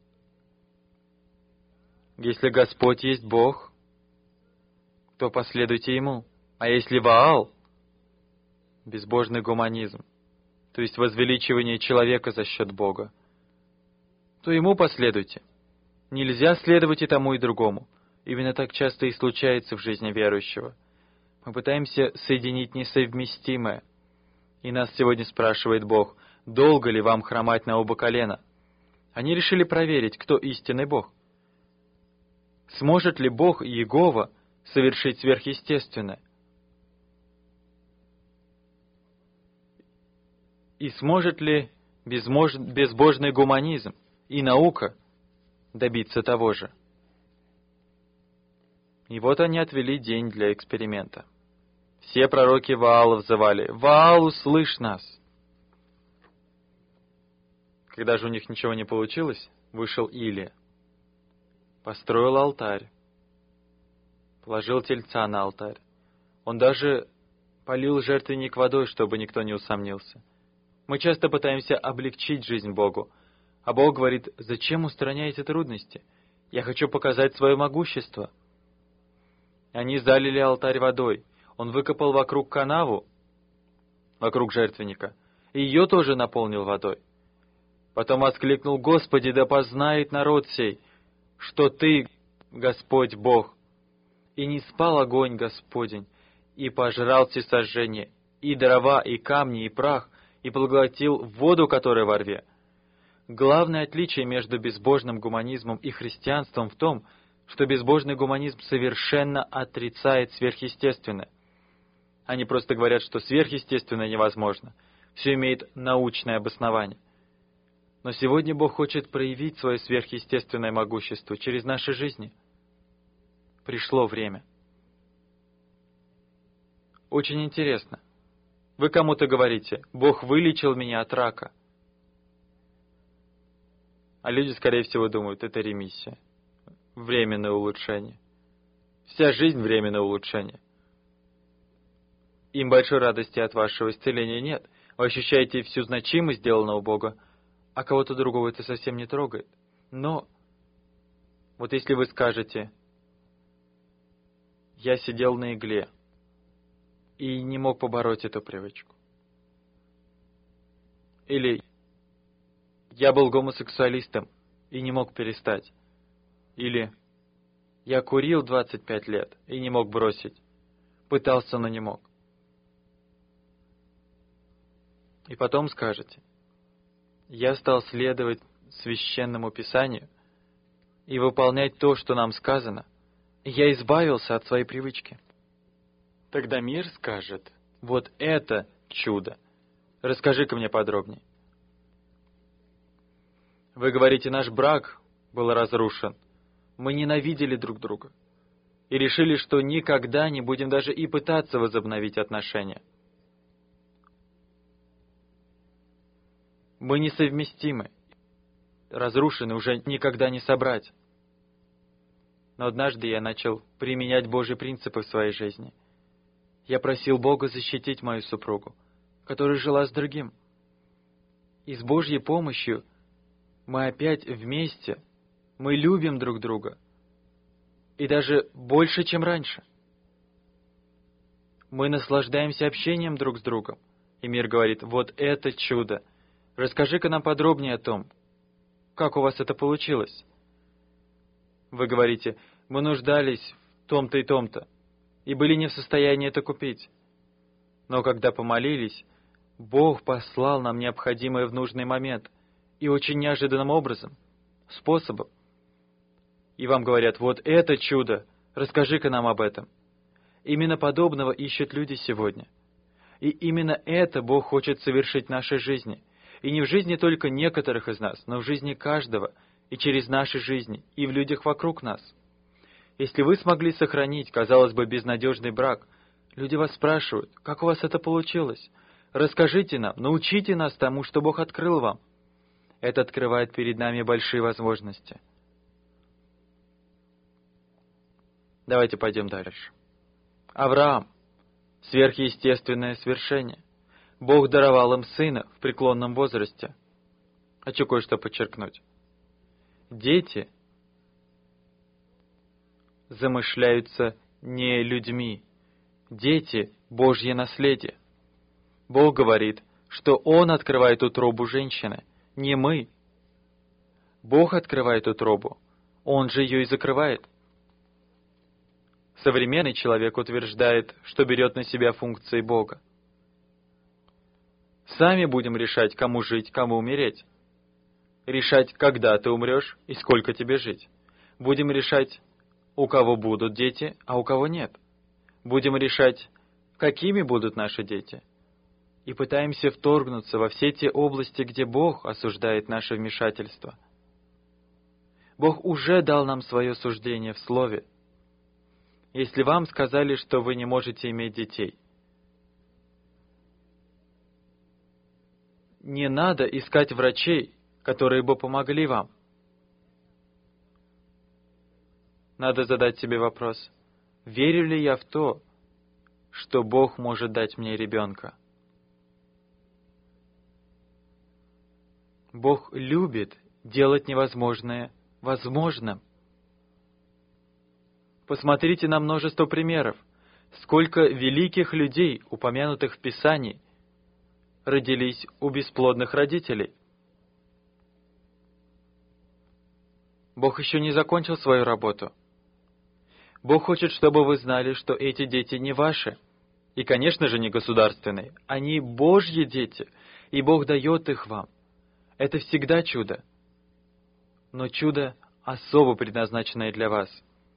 Если Господь есть Бог, то последуйте Ему. А если Ваал — безбожный гуманизм, то есть возвеличивание человека за счет Бога, то Ему последуйте. Нельзя следовать и тому, и другому. Именно так часто и случается в жизни верующего. Мы пытаемся соединить несовместимое. И нас сегодня спрашивает Бог, долго ли вам хромать на оба колена? Они решили проверить, кто истинный Бог. Сможет ли Бог Иегова совершить сверхъестественное? И сможет ли безбожный гуманизм и наука добиться того же? И вот они отвели день для эксперимента. Все пророки Ваала взывали: «Ваал, услышь нас!» Когда же у них ничего не получилось, вышел Илия. Построил алтарь. Положил тельца на алтарь. Он даже полил жертвенник водой, чтобы никто не усомнился. Мы часто пытаемся облегчить жизнь Богу, а Бог говорит: «Зачем устраняете трудности? Я хочу показать свое могущество». Они залили алтарь водой. Он выкопал вокруг канаву, вокруг жертвенника, и ее тоже наполнил водой. Потом воскликнул: «Господи, да познает народ сей, что Ты, Господь Бог». И не спал огонь Господень, и пожрал всесожжение, и дрова, и камни, и прах, и поглотил воду, которая во рве. Главное отличие между безбожным гуманизмом и христианством в том, что безбожный гуманизм совершенно отрицает сверхъестественное. Они просто говорят, что сверхъестественное невозможно. Все имеет научное обоснование. Но сегодня Бог хочет проявить свое сверхъестественное могущество через наши жизни. Пришло время. Очень интересно. Вы кому-то говорите: «Бог вылечил меня от рака». А люди, скорее всего, думают: это ремиссия. Временное улучшение. Вся жизнь — временное улучшение. Им большой радости от вашего исцеления нет. Вы ощущаете всю значимость сделанного Бога, а кого-то другого это совсем не трогает. Но вот если вы скажете: «Я сидел на игле и не мог побороть эту привычку», или «Я был гомосексуалистом и не мог перестать», или «Я курил 25 лет и не мог бросить, пытался, но не мог». И потом скажете: «Я стал следовать священному Писанию и выполнять то, что нам сказано, и я избавился от своей привычки». Тогда мир скажет: «Вот это чудо! Расскажи-ка мне подробнее». Вы говорите: «Наш брак был разрушен, мы ненавидели друг друга и решили, что никогда не будем даже и пытаться возобновить отношения. Мы несовместимы, разрушены, уже никогда не собрать». Но однажды я начал применять Божьи принципы в своей жизни. Я просил Бога защитить мою супругу, которая жила с другим. И с Божьей помощью мы опять вместе, мы любим друг друга. И даже больше, чем раньше. Мы наслаждаемся общением друг с другом. И мир говорит: «Вот это чудо! Расскажи-ка нам подробнее о том, как у вас это получилось». Вы говорите: «Мы нуждались в том-то и том-то, и были не в состоянии это купить. Но когда помолились, Бог послал нам необходимое в нужный момент, и очень неожиданным образом, способом». И вам говорят: «Вот это чудо! Расскажи-ка нам об этом». Именно подобного ищут люди сегодня. И именно это Бог хочет совершить в нашей жизни. И не в жизни только некоторых из нас, но в жизни каждого, и через наши жизни, и в людях вокруг нас. Если вы смогли сохранить, казалось бы, безнадежный брак, люди вас спрашивают: «Как у вас это получилось? Расскажите нам, научите нас тому, что Бог открыл вам». Это открывает перед нами большие возможности. Давайте пойдем дальше. Авраам. Сверхъестественное свершение. Бог даровал им сына в преклонном возрасте. Хочу кое-что подчеркнуть. Дети замышляются не людьми. Дети — Божье наследие. Бог говорит, что Он открывает утробу женщины, не мы. Бог открывает утробу, Он же ее и закрывает. Современный человек утверждает, что берет на себя функции Бога. Сами будем решать, кому жить, кому умереть. Решать, когда ты умрешь и сколько тебе жить. Будем решать, у кого будут дети, а у кого нет. Будем решать, какими будут наши дети. И пытаемся вторгнуться во все те области, где Бог осуждает наше вмешательство. Бог уже дал нам свое суждение в Слове. Если вам сказали, что вы не можете иметь детей, не надо искать врачей, которые бы помогли вам. Надо задать себе вопрос: верю ли я в то, что Бог может дать мне ребенка? Бог любит делать невозможное возможным. Посмотрите на множество примеров. Сколько великих людей, упомянутых в Писании, родились у бесплодных родителей. Бог еще не закончил свою работу. Бог хочет, чтобы вы знали, что эти дети не ваши. И, конечно же, не государственные. Они Божьи дети, и Бог дает их вам. Это всегда чудо. Но чудо особо предназначенное для вас.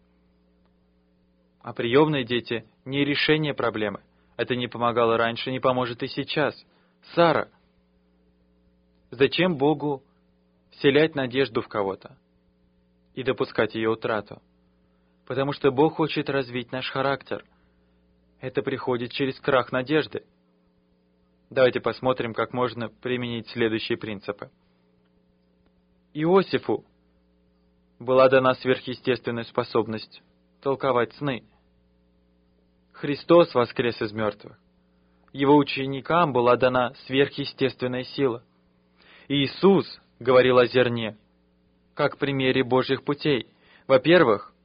А приемные дети — не решение проблемы. Это не помогало раньше, не поможет и сейчас. Сара. Зачем Богу вселять надежду в кого-то и допускать ее утрату? Потому что Бог хочет развить наш характер. Это приходит через крах надежды. Давайте посмотрим, как можно применить следующие принципы. Иосифу была дана сверхъестественная способность толковать сны. Христос воскрес из мертвых. Его ученикам была дана сверхъестественная сила. Иисус говорил о зерне, как примере Божьих путей. Во-первых,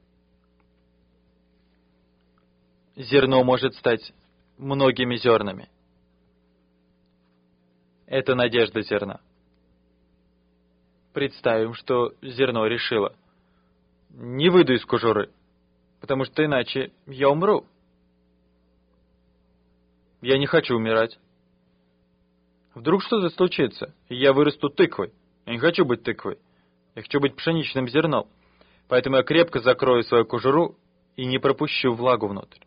зерно может стать многими зернами. Это надежда зерна. Представим, что зерно решило: не выйду из кожуры, потому что иначе я умру. Я не хочу умирать. Вдруг что-то случится, и я вырасту тыквой. Я не хочу быть тыквой. Я хочу быть пшеничным зерном. Поэтому я крепко закрою свою кожуру и не пропущу влагу внутрь.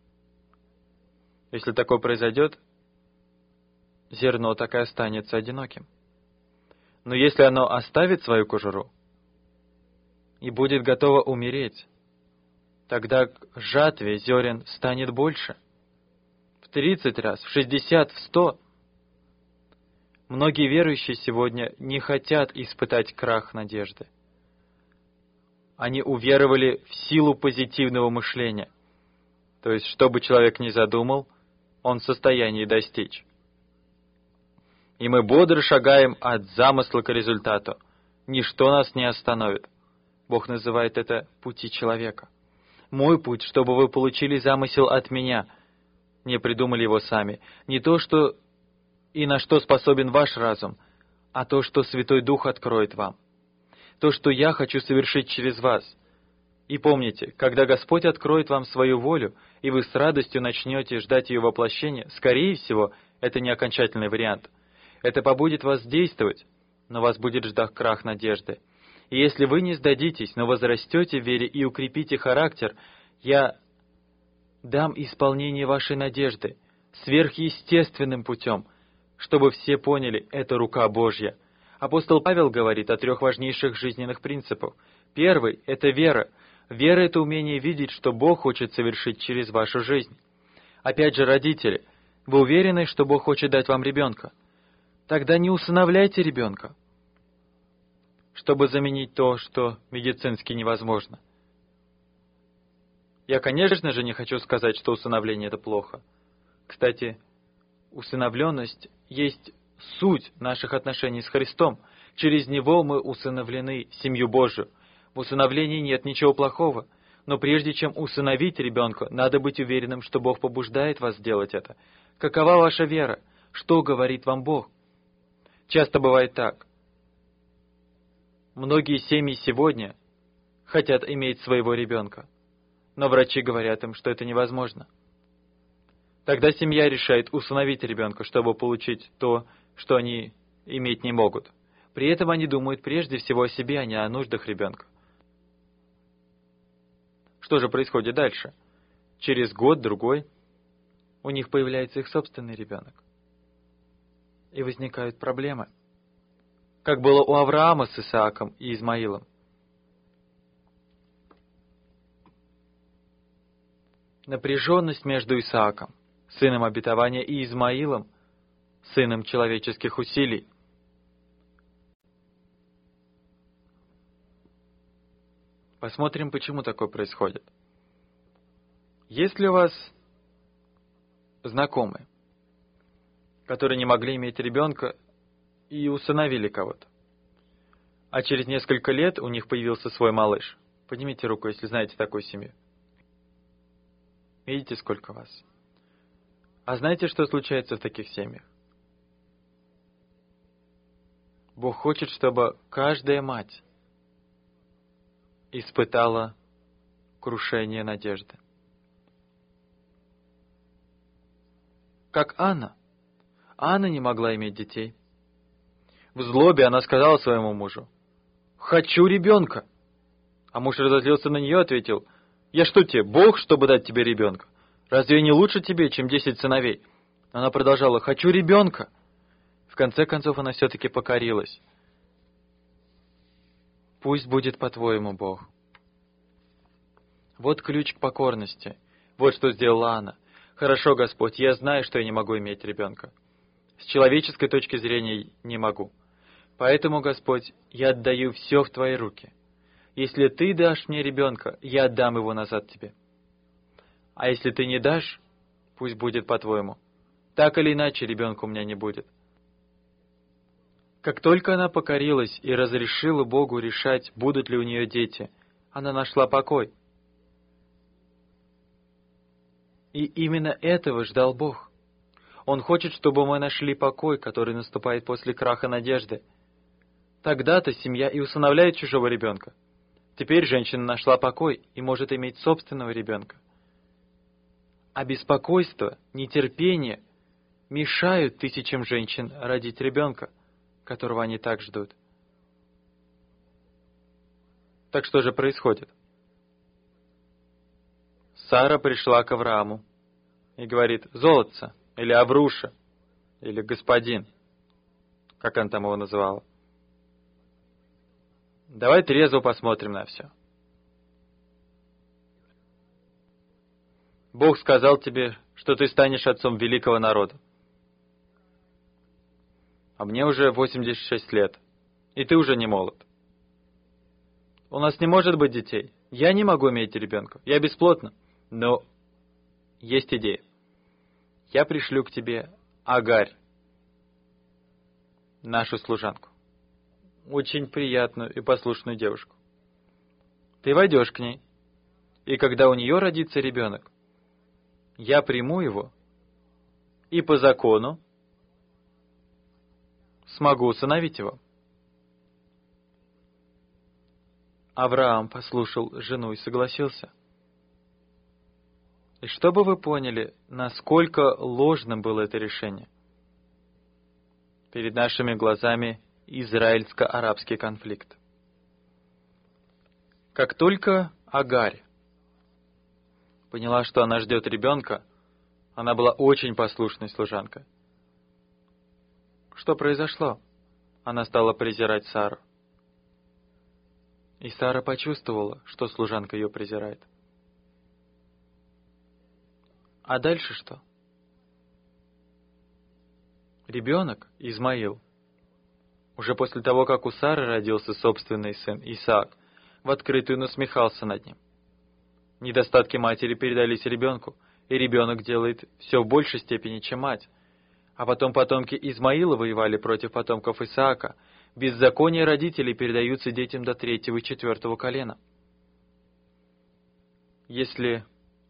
Если такое произойдет, зерно так и останется одиноким. Но если оно оставит свою кожуру и будет готово умереть, тогда к жатве зерен станет больше. В 30 раз, в 60, в 100. Многие верующие сегодня не хотят испытать крах надежды. Они уверовали в силу позитивного мышления. То есть, что бы человек ни задумал, он в состоянии достичь. И мы бодро шагаем от замысла к результату. Ничто нас не остановит. Бог называет это пути человека. Мой путь, чтобы вы получили замысел от меня. Не придумали его сами. Не то, что и на что способен ваш разум, а то, что Святой Дух откроет вам. То, что я хочу совершить через вас. И помните, когда Господь откроет вам свою волю, и вы с радостью начнете ждать ее воплощения, скорее всего, это не окончательный вариант. Это побудит вас действовать, но вас будет ждать крах надежды. И если вы не сдадитесь, но возрастете в вере и укрепите характер, я дам исполнение вашей надежды сверхъестественным путем, чтобы все поняли, это рука Божья. Апостол Павел говорит о 3 важнейших жизненных принципах. Первый — это вера. Вера — это умение видеть, что Бог хочет совершить через вашу жизнь. Опять же, родители, вы уверены, что Бог хочет дать вам ребенка? Тогда не усыновляйте ребенка, чтобы заменить то, что медицински невозможно. Я, конечно же, не хочу сказать, что усыновление — это плохо. Кстати, усыновленность есть суть наших отношений с Христом. Через Него мы усыновлены в семью Божию. В усыновлении нет ничего плохого. Но прежде чем усыновить ребенка, надо быть уверенным, что Бог побуждает вас сделать это. Какова ваша вера? Что говорит вам Бог? Часто бывает так. Многие семьи сегодня хотят иметь своего ребенка, но врачи говорят им, что это невозможно. Тогда семья решает усыновить ребенка, чтобы получить то, что они иметь не могут. При этом они думают прежде всего о себе, а не о нуждах ребенка. Что же происходит дальше? Через год-другой у них появляется их собственный ребенок. И возникают проблемы. Как было у Авраама с Исааком и Измаилом. Напряженность между Исааком, сыном обетования, и Измаилом, сыном человеческих усилий. Посмотрим, почему такое происходит. Есть ли у вас знакомые, которые не могли иметь ребенка и усыновили кого-то, а через несколько лет у них появился свой малыш? Поднимите руку, если знаете такую семью. Видите, сколько вас? А знаете, что случается в таких семьях? Бог хочет, чтобы каждая мать испытала крушение надежды. Как Анна. Анна не могла иметь детей. В злобе она сказала своему мужу: «Хочу ребенка». А муж разозлился на нее и ответил: «Я что тебе, Бог, чтобы дать тебе ребенка? Разве не лучше тебе, чем 10 сыновей?» Она продолжала: «Хочу ребенка». В конце концов она все-таки покорилась. Пусть будет по-твоему, Бог. Вот ключ к покорности. Вот что сделала Анна. Хорошо, Господь, я знаю, что я не могу иметь ребенка. С человеческой точки зрения не могу. Поэтому, Господь, я отдаю все в Твои руки. Если Ты дашь мне ребенка, я отдам его назад Тебе. А если Ты не дашь, пусть будет по-твоему. Так или иначе, ребенка у меня не будет. Как только она покорилась и разрешила Богу решать, будут ли у нее дети, она нашла покой. И именно этого ждал Бог. Он хочет, чтобы мы нашли покой, который наступает после краха надежды. Тогда-то семья и усыновляет чужого ребенка. Теперь женщина нашла покой и может иметь собственного ребенка. А беспокойство, нетерпение мешают тысячам женщин родить ребенка, которого они так ждут. Так что же происходит? Сара пришла к Аврааму и говорит: «Золотце», или «Авруша», или «Господин», как она там его называла. Давай трезво посмотрим на все. Бог сказал тебе, что ты станешь отцом великого народа. А мне уже 86 лет, и ты уже не молод. У нас не может быть детей. Я не могу иметь ребенка. Я бесплодна. Но есть идея. Я пришлю к тебе Агарь, нашу служанку. Очень приятную и послушную девушку. Ты войдешь к ней, и когда у нее родится ребенок, я приму его и по закону смогу усыновить его. Авраам послушал жену и согласился. И чтобы вы поняли, насколько ложным было это решение, перед нашими глазами израильско-арабский конфликт. Как только Агарь поняла, что она ждет ребенка, она была очень послушной служанкой. Что произошло? Она стала презирать Сару. И Сара почувствовала, что служанка ее презирает. А дальше что? Ребенок, Измаил, уже после того, как у Сары родился собственный сын Исаак, в открытую насмехался над ним. Недостатки матери передались ребенку, и ребенок делает все в большей степени, чем мать. А потом потомки Измаила воевали против потомков Исаака. Беззакония родителей передаются детям до 3-го и 4-го колена. Если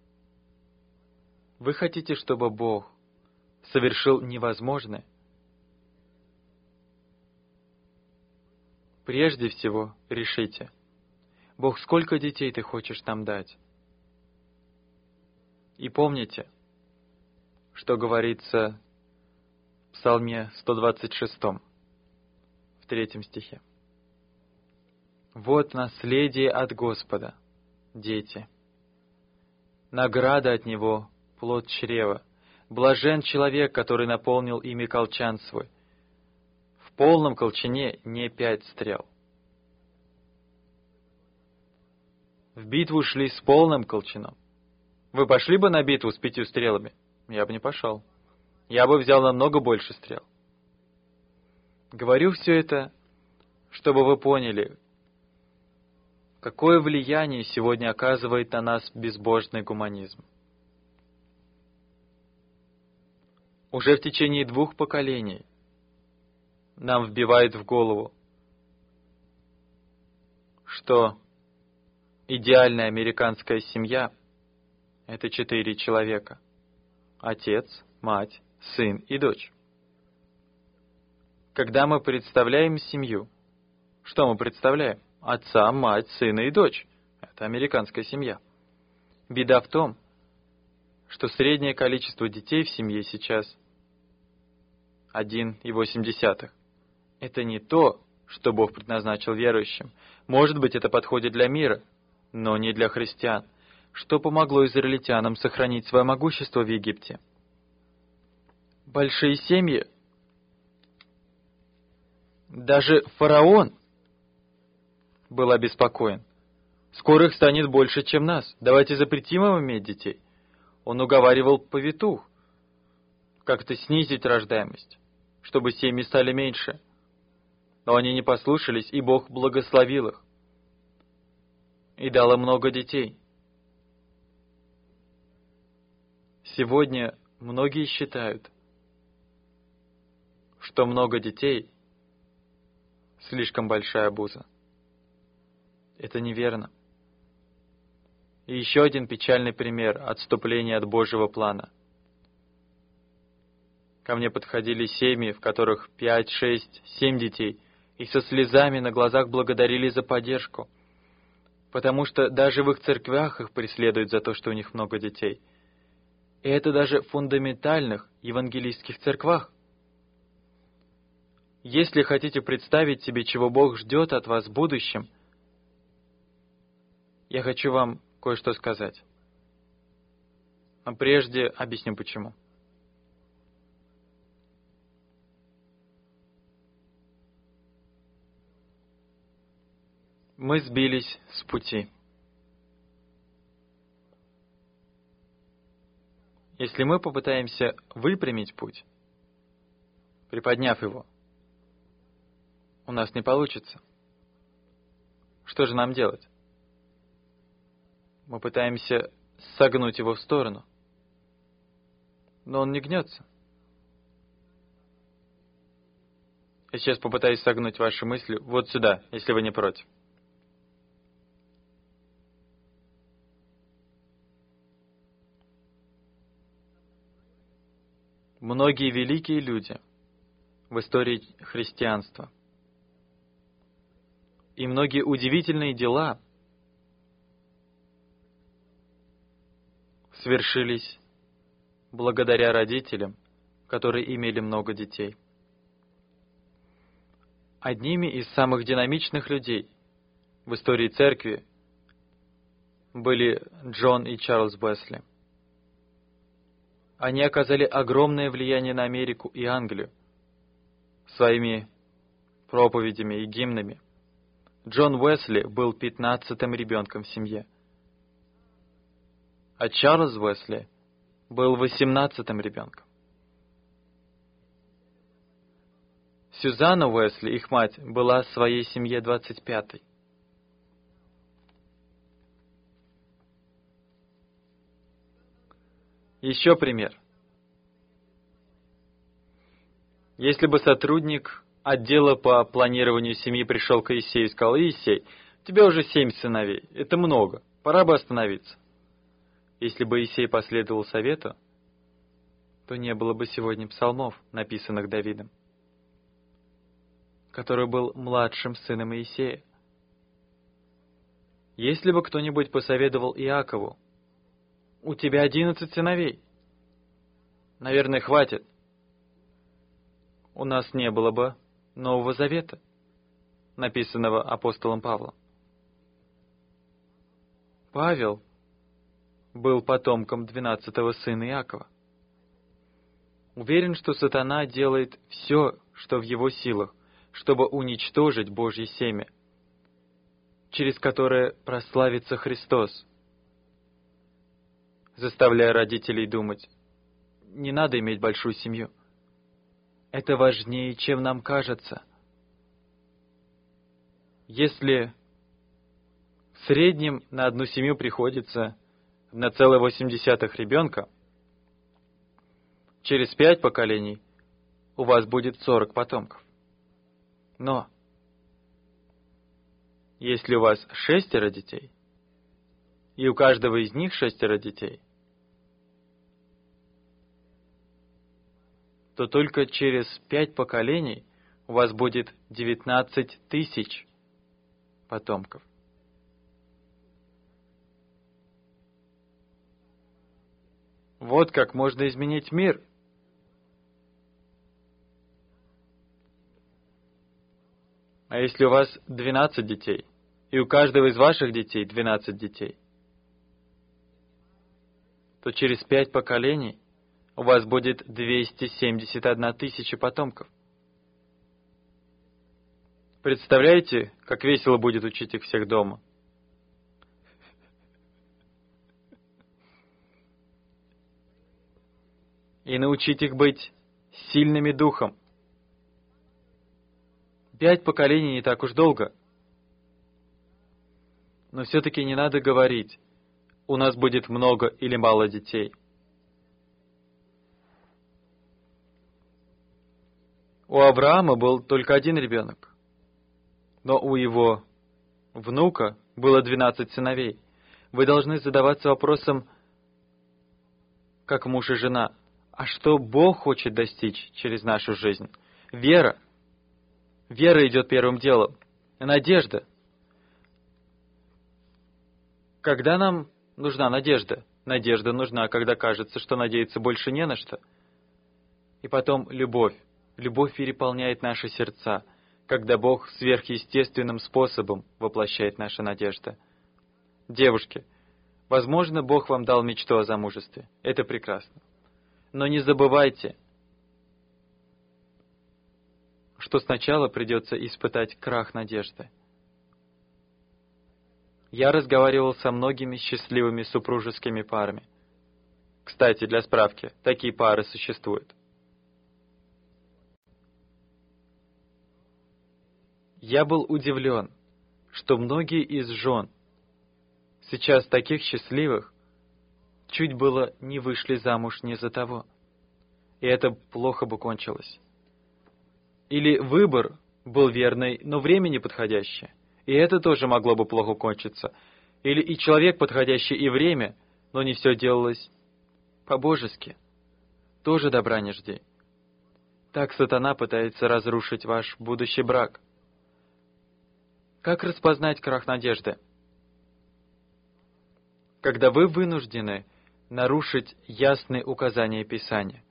вы хотите, чтобы Бог совершил невозможное, прежде всего решите: Бог, сколько детей Ты хочешь нам дать? И помните, что говорится в Псалме 126, в 3 стихе. «Вот наследие от Господа, дети. Награда от Него — плод чрева. Блажен человек, который наполнил ими колчан свой. В полном колчане не 5 стрел». В битву шли с полным колчаном. Вы пошли бы на битву с 5 стрелами? Я бы не пошел. Я бы взял намного больше стрел. Говорю все это, чтобы вы поняли, какое влияние сегодня оказывает на нас безбожный гуманизм. Уже в течение 2 поколений нам вбивает в голову, что идеальная американская семья — это 4 человека: отец, мать, сын и дочь. Когда мы представляем семью, что мы представляем? Отца, мать, сына и дочь. Это американская семья. Беда в том, что среднее количество детей в семье сейчас 1,8. Это не то, что Бог предназначил верующим. Может быть, это подходит для мира, но не для христиан. Что помогло израильтянам сохранить свое могущество в Египте? Большие семьи. Даже фараон был обеспокоен. Скоро их станет больше, чем нас. Давайте запретим им иметь детей. Он уговаривал повитух как-то снизить рождаемость, чтобы семьи стали меньше. Но они не послушались, и Бог благословил их и дал им много детей. Сегодня многие считают, что много детей — слишком большая обуза. Это неверно. И еще один печальный пример отступления от Божьего плана. Ко мне подходили семьи, в которых 5, 6, 7 детей, и со слезами на глазах благодарили за поддержку, потому что даже в их церквях их преследуют за то, что у них много детей. И это даже в фундаментальных евангелистских церквах. Если хотите представить себе, чего Бог ждет от вас в будущем, я хочу вам кое-что сказать. А прежде объясню почему. Мы сбились с пути. Если мы попытаемся выпрямить путь, приподняв его, у нас не получится. Что же нам делать? Мы пытаемся согнуть его в сторону, но он не гнется. Я сейчас попытаюсь согнуть ваши мысли вот сюда, если вы не против. Многие великие люди в истории христианства и многие удивительные дела свершились благодаря родителям, которые имели много детей. Одними из самых динамичных людей в истории церкви были Джон и Чарльз Уэсли. Они оказали огромное влияние на Америку и Англию своими проповедями и гимнами. Джон Уэсли был 15-м ребенком в семье, а Чарльз Уэсли был 18-м ребенком. Сюзанна Уэсли, их мать, была в своей семье 25-й. Еще пример. Если бы сотрудник отдела по планированию семьи пришел к Иисею и сказал: «Иисей, у тебя уже 7 сыновей, это много, пора бы остановиться». Если бы Иисей последовал совету, то не было бы сегодня псалмов, написанных Давидом, который был младшим сыном Иисея. Если бы кто-нибудь посоветовал Иакову: «У тебя 11 сыновей, наверное, хватит», у нас не было бы Нового Завета, написанного апостолом Павлом. Павел был потомком 12-го сына Иакова. Уверен, что сатана делает все, что в его силах, чтобы уничтожить Божье семя, через которое прославится Христос, заставляя родителей думать: не надо иметь большую семью. Это важнее, чем нам кажется. Если в среднем на одну семью приходится 1,8 ребенка, через 5 поколений у вас будет 40 потомков. Но если у вас 6 детей, и у каждого из них 6 детей, то только через 5 поколений у вас будет 19 тысяч потомков. Вот как можно изменить мир. А если у вас 12 детей, и у каждого из ваших детей 12 детей, то через 5 поколений у вас будет 271 тысяча потомков. Представляете, как весело будет учить их всех дома? И научить их быть сильными духом. 5 поколений не так уж долго. Но все-таки не надо говорить: у нас будет много или мало детей. У Авраама был только один ребенок, но у его внука было 12 сыновей. Вы должны задаваться вопросом, как муж и жена: а что Бог хочет достичь через нашу жизнь? Вера. Вера идет первым делом. Надежда. Когда нам нужна надежда? Надежда нужна, когда кажется, что надеяться больше не на что. И потом любовь. Любовь переполняет наши сердца, когда Бог сверхъестественным способом воплощает наши надежды. Девушки, возможно, Бог вам дал мечту о замужестве. Это прекрасно. Но не забывайте, что сначала придется испытать крах надежды. Я разговаривал со многими счастливыми супружескими парами. Кстати, для справки, такие пары существуют. Я был удивлен, что многие из жен, сейчас таких счастливых, чуть было не вышли замуж не за того. И это плохо бы кончилось. Или выбор был верный, но время неподходящее, и это тоже могло бы плохо кончиться. Или и человек подходящий, и время, но не все делалось по-божески. Тоже добра не жди. Так сатана пытается разрушить ваш будущий брак. Как распознать крах надежды? Когда вы вынуждены нарушить ясные указания Писания.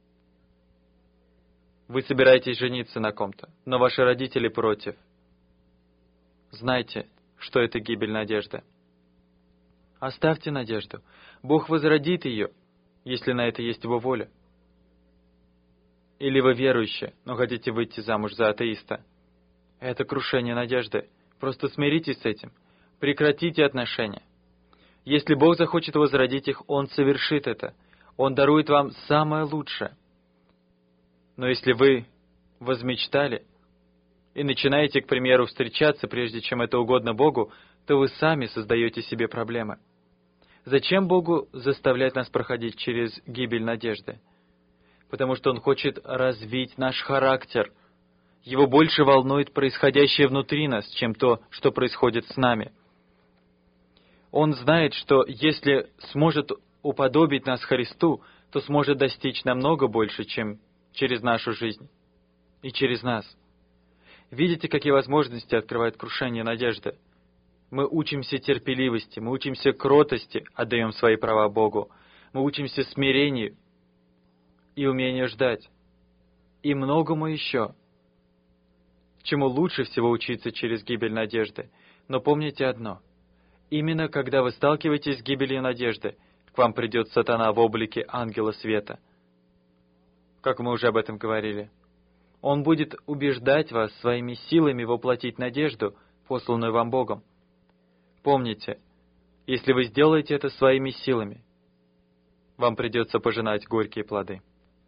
Вы собираетесь жениться на ком-то, но ваши родители против. Знайте, что это гибель надежды. Оставьте надежду. Бог возродит ее, если на это есть Его воля. Или вы верующие, но хотите выйти замуж за атеиста. Это крушение надежды. Просто смиритесь с этим. Прекратите отношения. Если Бог захочет возродить их, Он совершит это. Он дарует вам самое лучшее. Но если вы возмечтали и начинаете, к примеру, встречаться, прежде чем это угодно Богу, то вы сами создаете себе проблемы. Зачем Богу заставлять нас проходить через гибель надежды? Потому что Он хочет развить наш характер. Его больше волнует происходящее внутри нас, чем то, что происходит с нами. Он знает, что если сможет уподобить нас Христу, то сможет достичь намного больше, чем через нашу жизнь и через нас. Видите, какие возможности открывает крушение надежды? Мы учимся терпеливости, мы учимся кротости, отдаем свои права Богу. Мы учимся смирению и умению ждать. И многому еще, чему лучше всего учиться через гибель надежды. Но помните одно. Именно когда вы сталкиваетесь с гибелью надежды, к вам придет сатана в облике ангела света. Как мы уже об этом говорили. Он будет убеждать вас своими силами воплотить надежду, посланную вам Богом. Помните, если вы сделаете это своими силами, вам придется пожинать горькие плоды.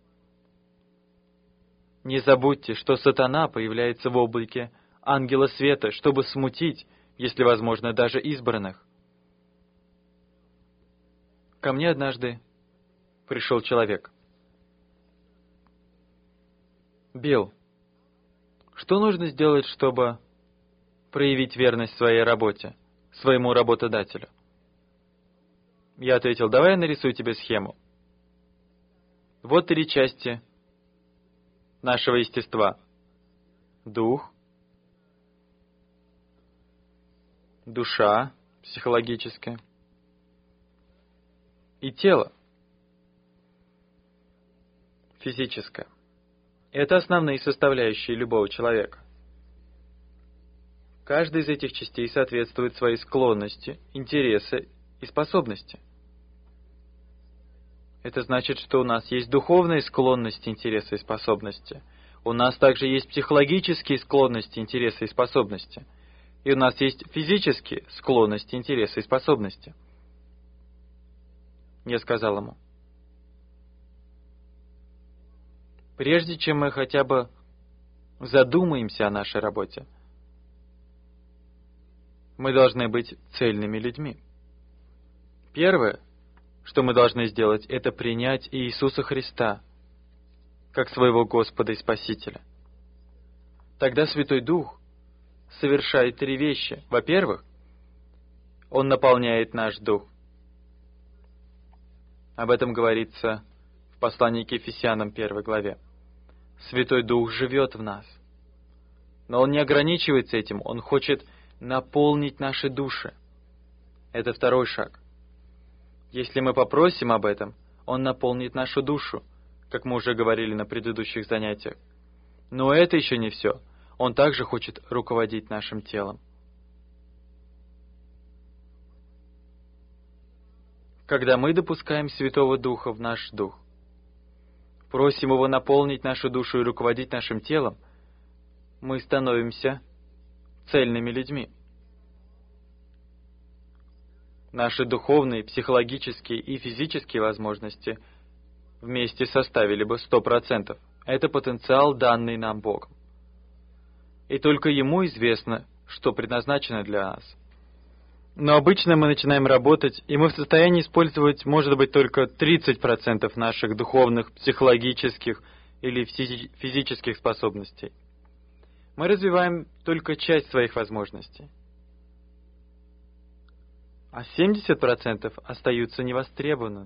Не забудьте, что сатана появляется в облике ангела света, чтобы смутить, если возможно, даже избранных. Ко мне однажды пришел человек. Билл, что нужно сделать, чтобы проявить верность своей работе, своему работодателю? Я ответил, давай я нарисую тебе схему. Вот 3 части нашего естества. Дух, душа психологическая и тело физическое. Это основные составляющие любого человека. Каждая из этих частей соответствует своей склонности, интересы и способности. Это значит, что у нас есть духовные склонности, интересы и способности. У нас также есть психологические склонности, интересы и способности. И у нас есть физические склонности, интересы и способности. Я сказал ему, прежде чем мы хотя бы задумаемся о нашей работе, мы должны быть цельными людьми. Первое, что мы должны сделать, это принять Иисуса Христа как своего Господа и Спасителя. Тогда Святой Дух совершает 3 вещи. Во-первых, Он наполняет наш дух. Об этом говорится в послании к Ефесянам 1 главе. Святой Дух живет в нас. Но Он не ограничивается этим, Он хочет наполнить наши души. Это 2-й шаг. Если мы попросим об этом, Он наполнит нашу душу, как мы уже говорили на предыдущих занятиях. Но это еще не все. Он также хочет руководить нашим телом. Когда мы допускаем Святого Духа в наш дух, просим Его наполнить нашу душу и руководить нашим телом, мы становимся цельными людьми. Наши духовные, психологические и физические возможности вместе составили бы 100%. Это потенциал, данный нам Богом. И только Ему известно, что предназначено для нас. Но обычно мы начинаем работать, и мы в состоянии использовать, может быть, только 30% наших духовных, психологических или физических способностей. Мы развиваем только часть своих возможностей. А 70% остаются невостребованными.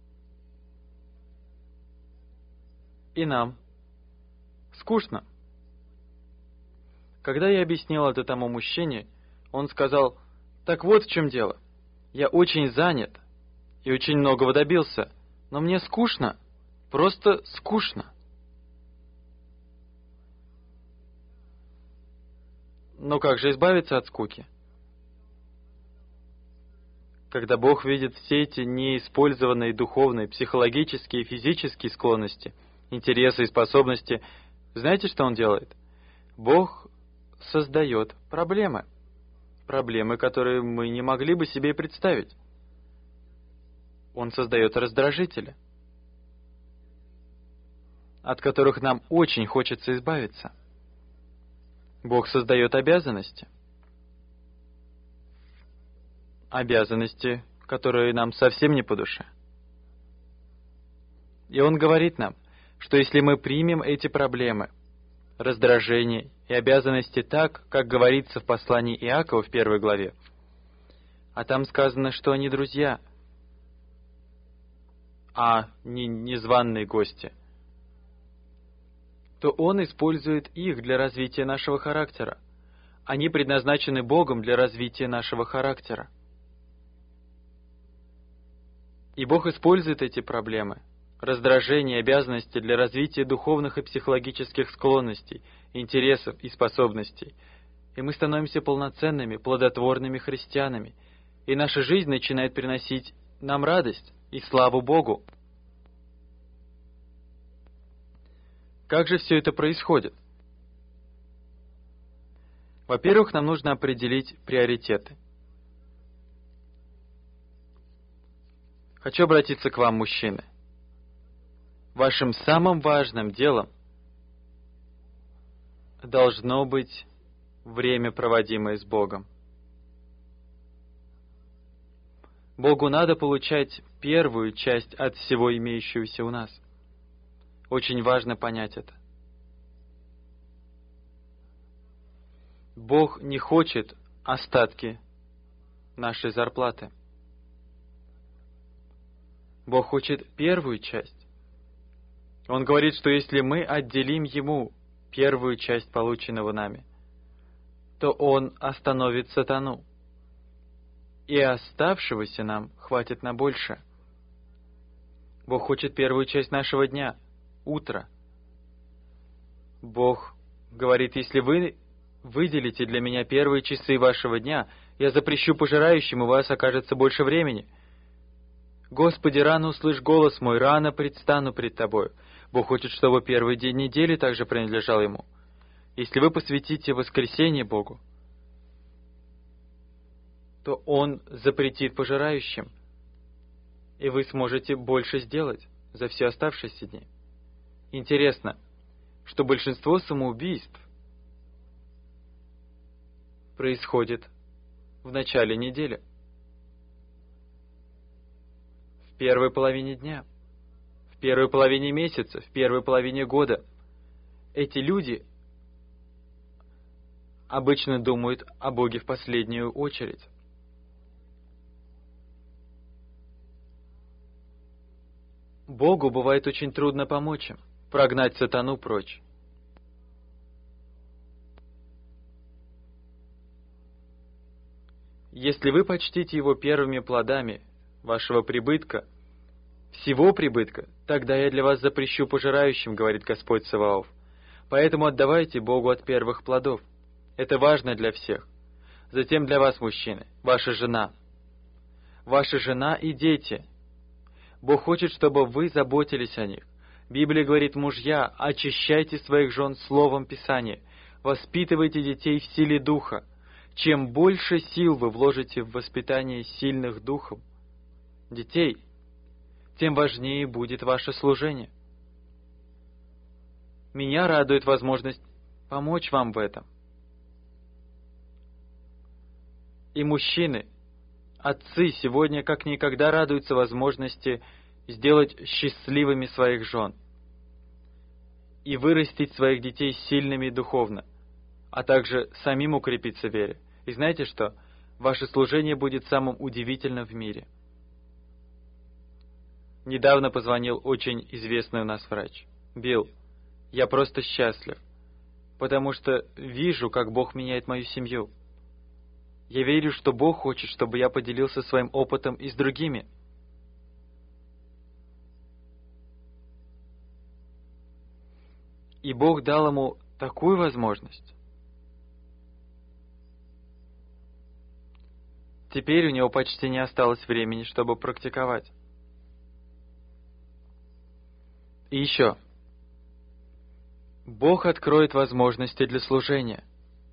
И нам скучно. Когда я объяснил это тому мужчине, он сказал, так вот в чем дело. Я очень занят и очень многого добился, но мне скучно, просто скучно. Но как же избавиться от скуки? Когда Бог видит все эти неиспользованные духовные, психологические и физические склонности, интересы и способности, знаете, что Он делает? Бог создает проблемы. Проблемы, которые мы не могли бы себе представить. Он создает раздражители, от которых нам очень хочется избавиться. Бог создает обязанности. Обязанности, которые нам совсем не по душе. И Он говорит нам, что если мы примем эти проблемы, раздражения и обязанности так, как говорится в послании Иакова в 1 главе, а там сказано, что они друзья, а не незваные гости, то Он использует их для развития нашего характера. Они предназначены Богом для развития нашего характера. И Бог использует эти проблемы, раздражения и обязанности для развития духовных и психологических склонностей, интересов и способностей. И мы становимся полноценными, плодотворными христианами, и наша жизнь начинает приносить нам радость и славу Богу. Как же все это происходит? Во-первых, нам нужно определить приоритеты. Хочу обратиться к вам, мужчины. Вашим самым важным делом должно быть время, проводимое с Богом. Богу надо получать первую часть от всего имеющегося у нас. Очень важно понять это. Бог не хочет остатки нашей зарплаты. Бог хочет первую часть. Он говорит, что если мы отделим Ему первую часть полученного нами, то Он остановит сатану, и оставшегося нам хватит на больше. Бог хочет первую часть нашего дня, утро. Бог говорит, если вы выделите для меня первые часы вашего дня, я запрещу пожирающим, и у вас окажется больше времени. Господи, рано услышь голос мой, рано предстану пред Тобою. Бог хочет, чтобы первый день недели также принадлежал Ему. Если вы посвятите воскресенье Богу, то Он запретит пожирающим, и вы сможете больше сделать за все оставшиеся дни. Интересно, что большинство самоубийств происходит в начале недели, в первой половине дня, в первой половине месяца, в первой половине года. Эти люди обычно думают о Боге в последнюю очередь. Богу бывает очень трудно помочь им, прогнать сатану прочь. Если вы почтите Его первыми плодами вашего прибытка, всего прибытка, тогда я для вас запрещу пожирающим, говорит Господь Саваоф. Поэтому отдавайте Богу от первых плодов. Это важно для всех. Затем для вас, мужчины, ваша жена. Ваша жена и дети. Бог хочет, чтобы вы заботились о них. Библия говорит, мужья, очищайте своих жен словом Писания, воспитывайте детей в силе духа. Чем больше сил вы вложите в воспитание сильных духом детей, тем важнее будет ваше служение. Меня радует возможность помочь вам в этом. И мужчины, отцы сегодня как никогда радуются возможности сделать счастливыми своих жен и вырастить своих детей сильными духовно, а также самим укрепиться в вере. И знаете что? Ваше служение будет самым удивительным в мире. Недавно позвонил очень известный у нас врач. Билл, я просто счастлив, потому что вижу, как Бог меняет мою семью. Я верю, что Бог хочет, чтобы я поделился своим опытом и с другими. И Бог дал ему такую возможность. Теперь у него почти не осталось времени, чтобы практиковать. И еще. Бог откроет возможности для служения.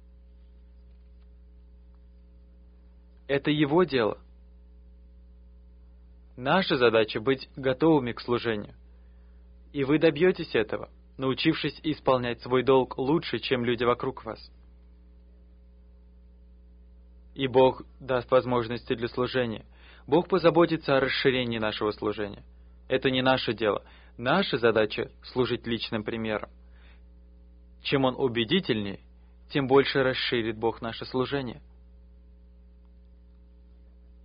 Это Его дело. Наша задача — быть готовыми к служению. И вы добьетесь этого, научившись исполнять свой долг лучше, чем люди вокруг вас. И Бог даст возможности для служения. Бог позаботится о расширении нашего служения. Это не наше дело. Наша задача — служить личным примером. Чем он убедительнее, тем больше расширит Бог наше служение.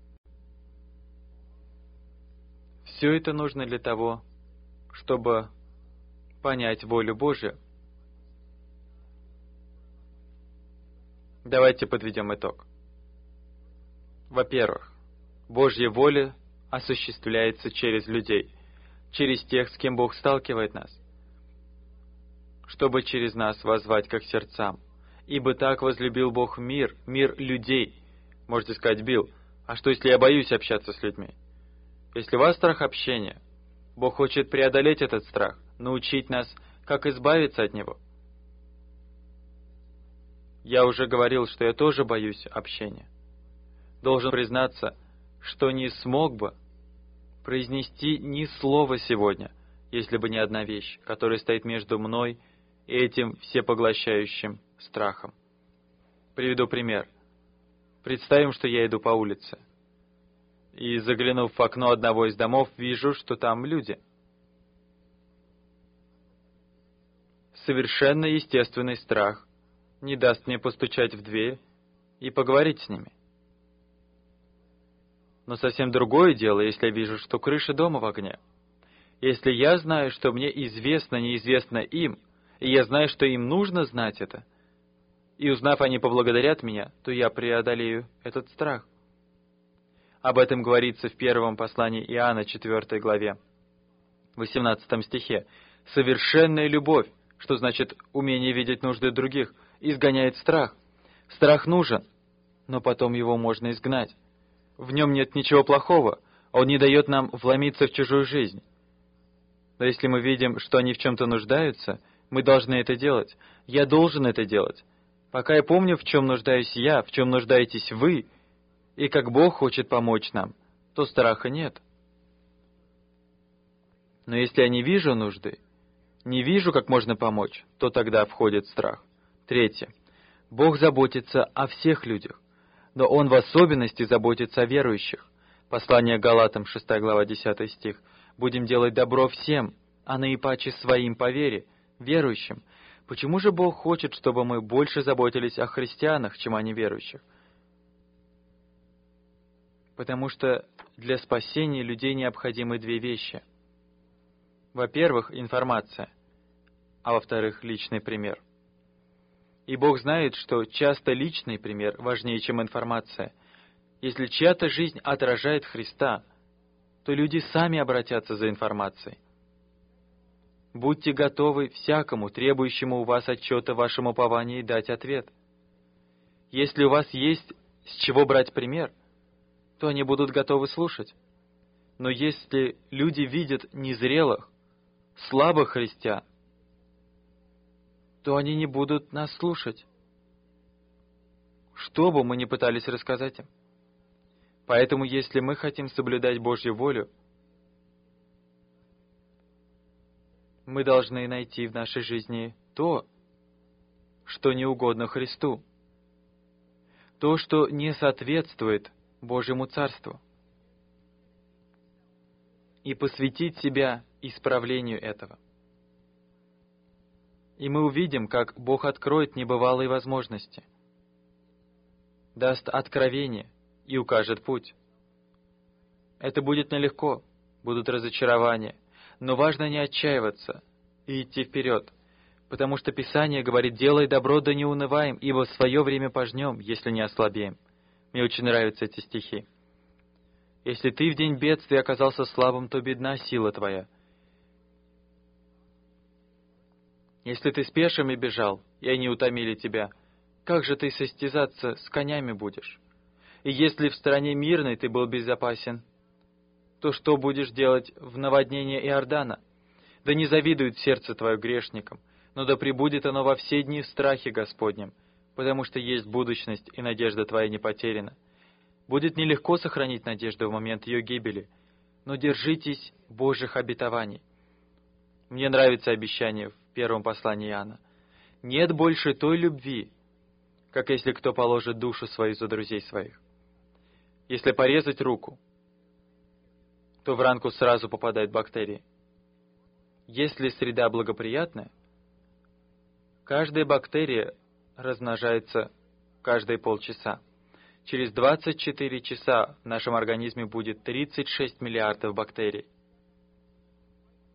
все это нужно для того, чтобы понять волю Божию. Давайте подведем итог. Во-первых, Божья воля осуществляется через людей, через тех, с кем Бог сталкивает нас, чтобы через нас воззвать к их сердцам. Ибо так возлюбил Бог мир, мир людей. Можете сказать, Билл, а что, если я боюсь общаться с людьми? Если у вас страх общения, Бог хочет преодолеть этот страх, научить нас, как избавиться от него. Я уже говорил, что я тоже боюсь общения. Должен признаться, что не смог бы произнести ни слова сегодня, если бы не одна вещь, которая стоит между мной и этим всепоглощающим страхом. Приведу пример. Представим, что я иду по улице, и, заглянув в окно одного из домов, вижу, что там люди. Совершенно естественный страх не даст мне постучать в дверь и поговорить с ними. Но совсем другое дело, если я вижу, что крыша дома в огне. Если я знаю, что мне известно, неизвестно им, и я знаю, что им нужно знать это, и узнав, они поблагодарят меня, то я преодолею этот страх. Об этом говорится в первом послании Иоанна, 4 главе, 18 стихе. «Совершенная любовь», что значит умение видеть нужды других, изгоняет страх. Страх нужен, но потом его можно изгнать. В нем нет ничего плохого, он не дает нам вломиться в чужую жизнь. Но если мы видим, что они в чем-то нуждаются, мы должны это делать. Я должен это делать. Пока я помню, в чем нуждаюсь я, в чем нуждаетесь вы, и как Бог хочет помочь нам, то страха нет. Но если я не вижу нужды, не вижу, как можно помочь, то тогда входит страх. Третье. Бог заботится о всех людях, но Он в особенности заботится о верующих. Послание Галатам, 6 глава, 10 стих. «Будем делать добро всем, а наипаче своим по вере, верующим». Почему же Бог хочет, чтобы мы больше заботились о христианах, чем о неверующих? Потому что для спасения людей необходимы две вещи. Во-первых, информация, а во-вторых, личный пример. И Бог знает, что часто личный пример важнее, чем информация. Если чья-то жизнь отражает Христа, то люди сами обратятся за информацией. Будьте готовы всякому, требующему у вас отчета в вашем уповании, дать ответ. Если у вас есть с чего брать пример, то они будут готовы слушать. Но если люди видят незрелых, слабых христиан, то они не будут нас слушать, что бы мы ни пытались рассказать им. Поэтому, если мы хотим соблюдать Божью волю, мы должны найти в нашей жизни то, что не угодно Христу, то, что не соответствует Божьему Царству, и посвятить себя исправлению этого. И мы увидим, как Бог откроет небывалые возможности, даст откровение и укажет путь. Это будет нелегко, будут разочарования, но важно не отчаиваться и идти вперед, потому что Писание говорит: «Делай добро, да не унываем, ибо в свое время пожнем, если не ослабеем». Мне очень нравятся эти стихи. «Если ты в день бедствия оказался слабым, то бедна сила твоя. Если ты с пешими бежал, и они утомили тебя, как же ты состязаться с конями будешь? И если в стране мирной ты был безопасен, то что будешь делать в наводнении Иордана? Да не завидует сердце твое грешникам, но да пребудет оно во все дни в страхе Господнем, потому что есть будущность, и надежда твоя не потеряна. Будет нелегко сохранить надежду в момент ее гибели, но держитесь Божьих обетований». Мне нравится обещание в первом послании Иоанна. «Нет больше той любви, как если кто положит душу свою за друзей своих». Если порезать руку, то в ранку сразу попадают бактерии. Если среда благоприятная, каждая бактерия размножается каждые полчаса. Через 24 часа в нашем организме будет 36 миллиардов бактерий.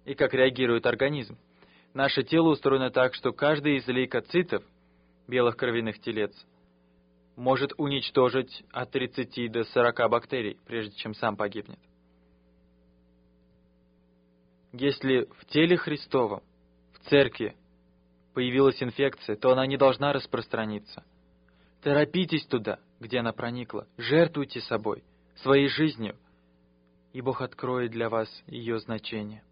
и как реагирует организм. Наше тело устроено так, что каждый из лейкоцитов, белых кровяных телец, может уничтожить от 30 до 40 бактерий, прежде чем сам погибнет. Если в теле Христовом, в церкви, появилась инфекция, то она не должна распространиться. Торопитесь туда, где она проникла, жертвуйте собой, своей жизнью, и Бог откроет для вас ее значение.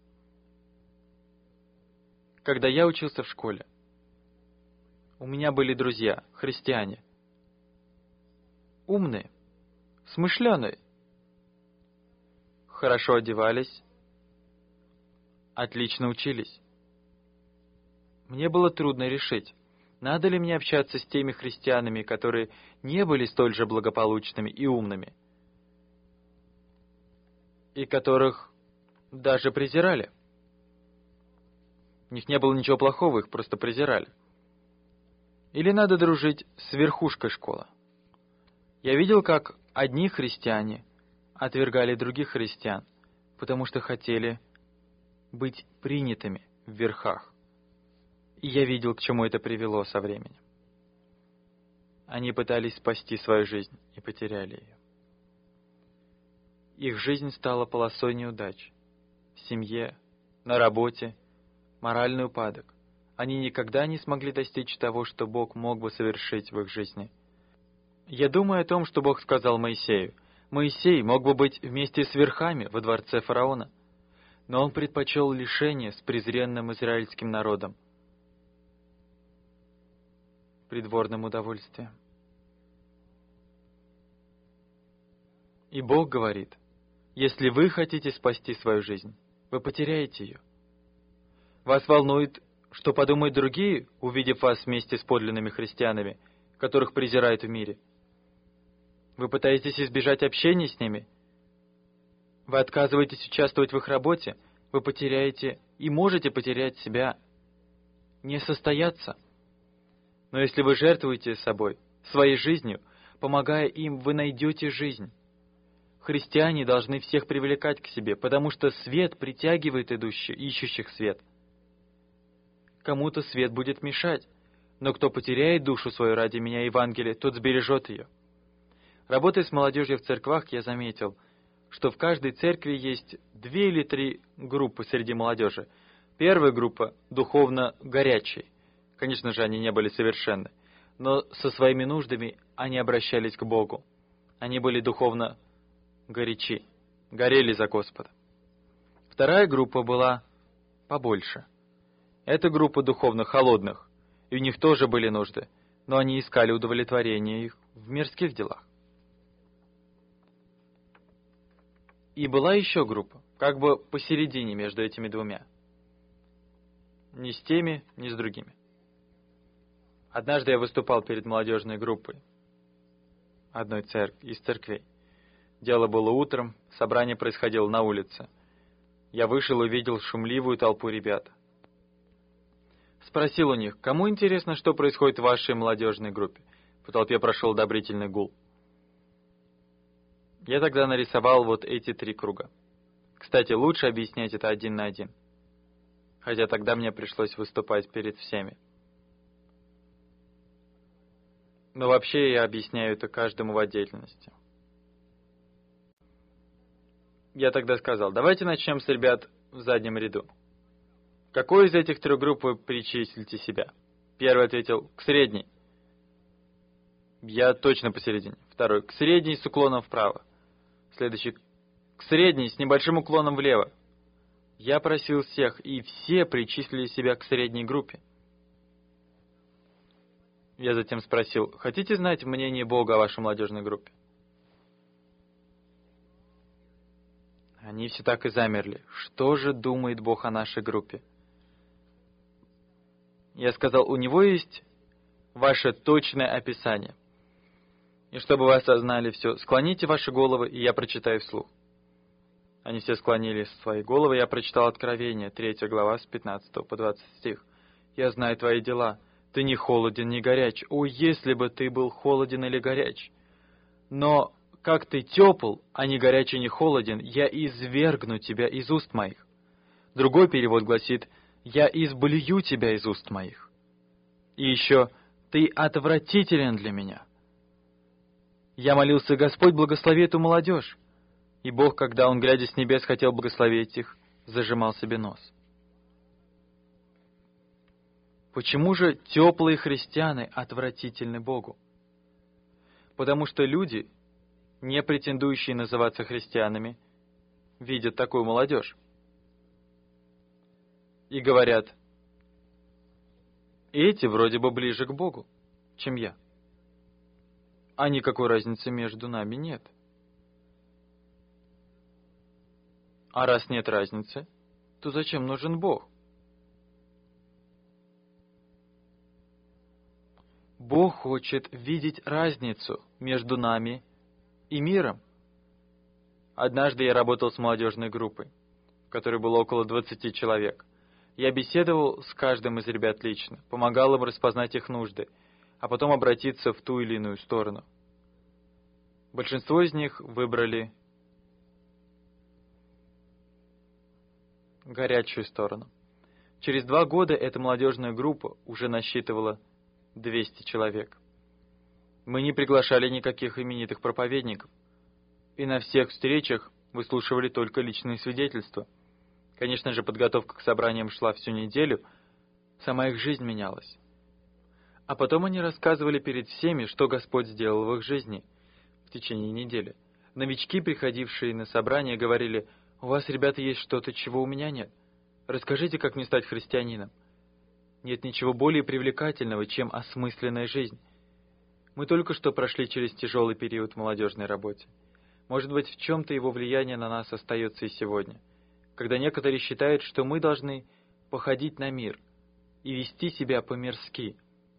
Когда я учился в школе, у меня были друзья, христиане, умные, смышленые, хорошо одевались, отлично учились. Мне было трудно решить, надо ли мне общаться с теми христианами, которые не были столь же благополучными и умными, и которых даже презирали. У них не было ничего плохого, их просто презирали. Или надо дружить с верхушкой школы. Я видел, как одни христиане отвергали других христиан, потому что хотели быть принятыми в верхах. И я видел, к чему это привело со временем. Они пытались спасти свою жизнь и потеряли ее. Их жизнь стала полосой неудач. В семье, на работе, моральный упадок. Они никогда не смогли достичь того, что Бог мог бы совершить в их жизни. Я думаю о том, что Бог сказал Моисею. Моисей мог бы быть вместе с верхами во дворце фараона, но он предпочел лишение с презренным израильским народом, придворным удовольствием. И Бог говорит, если вы хотите спасти свою жизнь, вы потеряете ее. Вас волнует, что подумают другие, увидев вас вместе с подлинными христианами, которых презирают в мире. Вы пытаетесь избежать общения с ними. Вы отказываетесь участвовать в их работе. Вы потеряете и можете потерять себя, не состояться. Но если вы жертвуете собой, своей жизнью, помогая им, вы найдете жизнь. Христиане должны всех привлекать к себе, потому что свет притягивает ищущих свет. Кому-то свет будет мешать, но кто потеряет душу свою ради меня и Евангелия, тот сбережет ее. Работая с молодежью в церквах, я заметил, что в каждой церкви есть 2 или 3 группы среди молодежи. Первая группа духовно горячие. Конечно же, они не были совершенны, но со своими нуждами они обращались к Богу. Они были духовно горячи, горели за Господа. Вторая группа была побольше. Это группа духовно холодных, и у них тоже были нужды, но они искали удовлетворение их в мирских делах. И была еще группа, как бы посередине между этими двумя. Ни с теми, ни с другими. Однажды я выступал перед молодежной группой одной из церквей. Дело было утром, собрание происходило на улице. Я вышел и увидел шумливую толпу ребят. Спросил у них, кому интересно, что происходит в вашей молодежной группе? По толпе прошел одобрительный гул. Я тогда нарисовал вот эти 3 круга. Кстати, лучше объяснять это 1 на 1. Хотя тогда мне пришлось выступать перед всеми. Но вообще я объясняю это каждому в отдельности. Я тогда сказал, давайте начнем с ребят в заднем ряду. К какой из этих 3 групп вы причислите себя? Первый ответил, к средней. Я точно посередине. Второй, к средней с уклоном вправо. Следующий, к средней с небольшим уклоном влево. Я просил всех, и все причислили себя к средней группе. Я затем спросил, хотите знать мнение Бога о вашей молодежной группе? Они все так и замерли. Что же думает Бог о нашей группе? Я сказал, у него есть ваше точное описание. И чтобы вы осознали все, склоните ваши головы, и я прочитаю вслух. Они все склонили свои головы, я прочитал Откровение, 3 глава, с 15 по 20 стих. «Я знаю твои дела. Ты не холоден, не горяч. О, если бы ты был холоден или горяч! Но как ты тепл, а не горяч и не холоден, я извергну тебя из уст моих. Другой перевод гласит: «Я изблюю тебя из уст моих». И еще: «Ты отвратителен для меня». Я молился: Господь, благослови эту молодежь. И Бог, когда Он, глядя с небес, хотел благословить их, зажимал себе нос. Почему же теплые христиане отвратительны Богу? Потому что люди, не претендующие называться христианами, видят такую молодежь и говорят: эти вроде бы ближе к Богу, чем я. А никакой разницы между нами нет. А раз нет разницы, то зачем нужен Бог? Бог хочет видеть разницу между нами и миром. Однажды я работал с молодежной группой, в которой было около 20 человек. Я беседовал с каждым из ребят лично, помогал им распознать их нужды, а потом обратиться в ту или иную сторону. Большинство из них выбрали горячую сторону. Через 2 года эта молодежная группа уже насчитывала 200 человек. Мы не приглашали никаких именитых проповедников, и на всех встречах выслушивали только личные свидетельства. Конечно же, подготовка к собраниям шла всю неделю, сама их жизнь менялась. А потом они рассказывали перед всеми, что Господь сделал в их жизни в течение недели. Новички, приходившие на собрание, говорили: «У вас, ребята, есть что-то, чего у меня нет. Расскажите, как мне стать христианином». Нет ничего более привлекательного, чем осмысленная жизнь. Мы только что прошли через тяжелый период в молодежной работе. Может быть, в чем-то его влияние на нас остается и сегодня, когда некоторые считают, что мы должны походить на мир и вести себя по-мирски,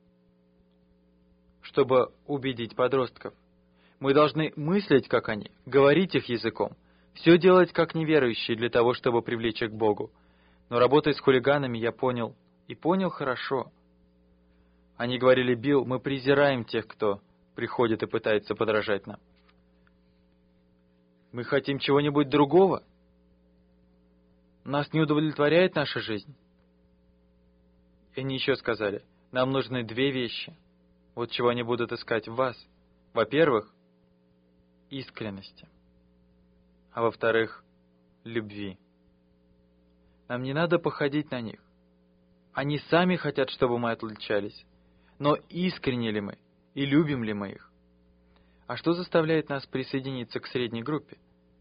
чтобы убедить подростков. Мы должны мыслить, как они, говорить их языком, все делать как неверующие для того, чтобы привлечь их к Богу. Но работая с хулиганами, я понял, и понял хорошо. Они говорили: «Билл, мы презираем тех, кто приходит и пытается подражать нам. Мы хотим чего-нибудь другого. Нас не удовлетворяет наша жизнь». И они еще сказали: «Нам нужны 2 вещи. Вот чего они будут искать в вас. Во-первых, искренности. А во-вторых, любви. Нам не надо походить на них. Они сами хотят, чтобы мы отличались. Но искренне ли мы и любим ли мы их? А что заставляет нас присоединиться к средней группе?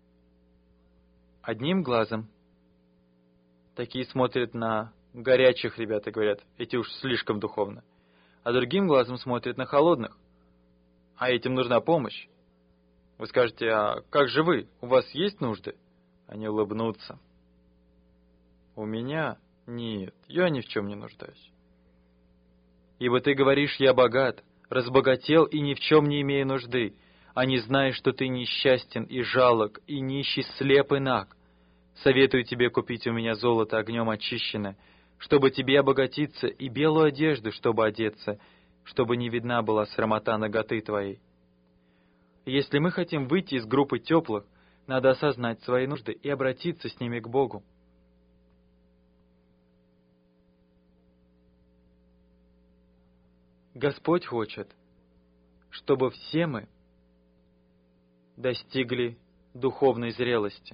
Одним глазом такие смотрят на горячих ребят и говорят: эти уж слишком духовно. А другим глазом смотрят на холодных. А этим нужна помощь. Вы скажете: а как же вы? У вас есть нужды? Они улыбнутся. У меня нет, я ни в чем не нуждаюсь. Ибо ты говоришь: я богат, разбогател и ни в чем не имею нужды, а не знаешь, что ты несчастен и жалок, и нищий, слеп и наг. Советую тебе купить у меня золото огнем очищенное, чтобы тебе обогатиться, и белую одежду, чтобы одеться, чтобы не видна была срамота наготы твоей. Если мы хотим выйти из группы теплых, надо осознать свои нужды и обратиться с ними к Богу. Господь хочет, чтобы все мы достигли духовной зрелости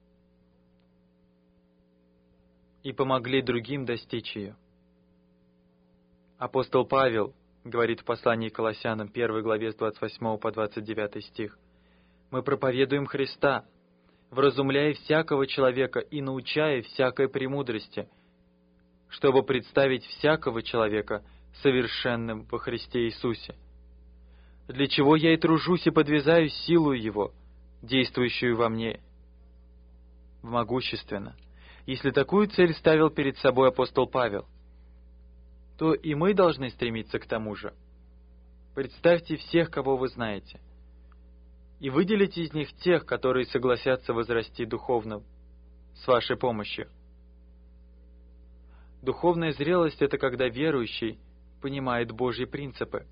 и помогли другим достичь ее. Апостол Павел говорит в послании к Колоссянам 1 главе с 28 по 29 стих: «Мы проповедуем Христа, вразумляя всякого человека и научая всякой премудрости, чтобы представить всякого человека совершенным во Христе Иисусе. Для чего я и тружусь и подвязаю силу Его, действующую во мне могущественно». Если такую цель ставил перед собой апостол Павел, то и мы должны стремиться к тому же. Представьте всех, кого вы знаете, и выделите из них тех, которые согласятся возрасти духовно с вашей помощью. Духовная зрелость — это когда верующий понимает Божьи принципы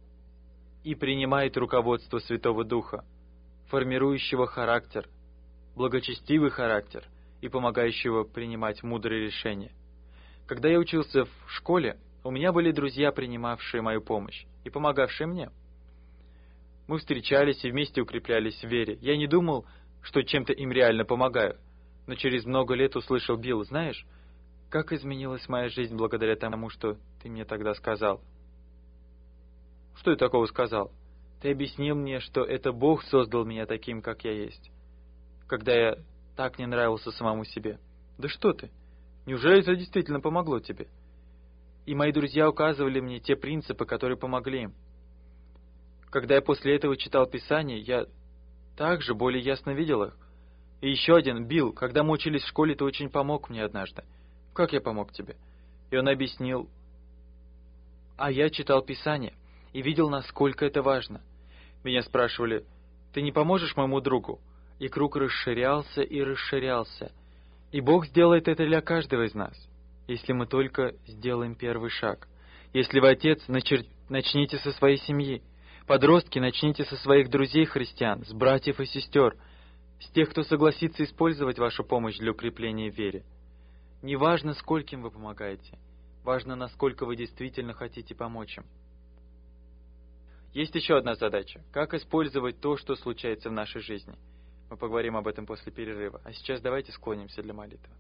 и принимает руководство Святого Духа, формирующего характер, благочестивый характер и помогающего принимать мудрые решения. Когда я учился в школе, у меня были друзья, принимавшие мою помощь и помогавшие мне. Мы встречались и вместе укреплялись в вере. Я не думал, что чем-то им реально помогаю, но через много лет услышал: Билл, знаешь, как изменилась моя жизнь благодаря тому, что ты мне тогда сказал? Что я такого сказал? Ты объяснил мне, что это Бог создал меня таким, как я есть, когда я так не нравился самому себе. Да что ты? Неужели это действительно помогло тебе? И мои друзья указывали мне те принципы, которые помогли им. Когда я после этого читал Писание, я также более ясно видел их. И еще один, Билл, когда мы учились в школе, ты очень помог мне однажды. Как я помог тебе? И он объяснил. А я читал Писание и видел, насколько это важно. Меня спрашивали: ты не поможешь моему другу? И круг расширялся и расширялся. И Бог сделает это для каждого из нас, если мы только сделаем первый шаг. Если вы отец, начните со своей семьи. Подростки, начните со своих друзей-христиан, с братьев и сестер, с тех, кто согласится использовать вашу помощь для укрепления в вере. Не важно, скольким вы помогаете, важно, насколько вы действительно хотите помочь им. Есть еще одна задача – как использовать то, что случается в нашей жизни. Мы поговорим об этом после перерыва. А сейчас давайте склонимся для молитвы.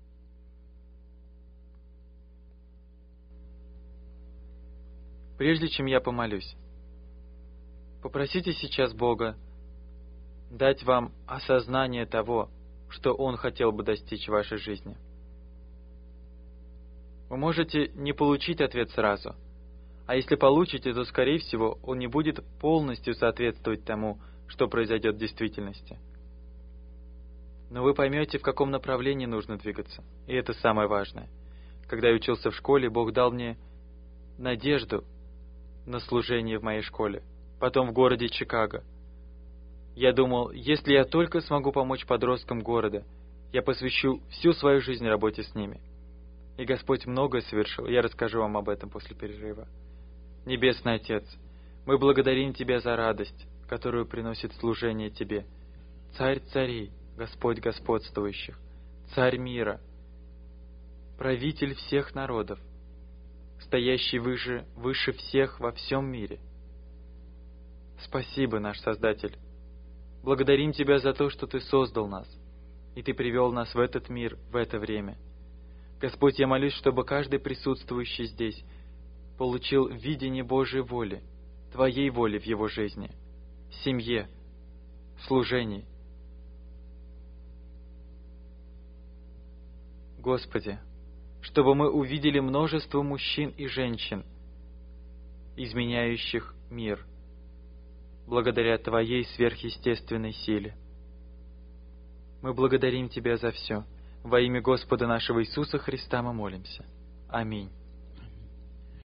Прежде чем я помолюсь, попросите сейчас Бога дать вам осознание того, что Он хотел бы достичь в вашей жизни. Вы можете не получить ответ сразу, а если получите, то, скорее всего, он не будет полностью соответствовать тому, что произойдет в действительности. Но вы поймете, в каком направлении нужно двигаться, и это самое важное. Когда я учился в школе, Бог дал мне надежду на служение в моей школе, потом в городе Чикаго. Я думал, если я только смогу помочь подросткам города, я посвящу всю свою жизнь работе с ними. И Господь многое совершил, я расскажу вам об этом после перерыва. Небесный Отец, мы благодарим Тебя за радость, которую приносит служение Тебе. Царь царей, Господь господствующих, Царь мира, правитель всех народов, стоящий выше всех во всем мире. Спасибо, наш Создатель. Благодарим Тебя за то, что Ты создал нас, и Ты привел нас в этот мир, в это время. Господь, я молюсь, чтобы каждый присутствующий здесь получил видение Божьей воли, Твоей воли в его жизни, в семье, в служении. Господи, чтобы мы увидели множество мужчин и женщин, изменяющих мир, благодаря Твоей сверхъестественной силе. Мы благодарим Тебя за все. Во имя Господа нашего Иисуса Христа мы молимся. Аминь.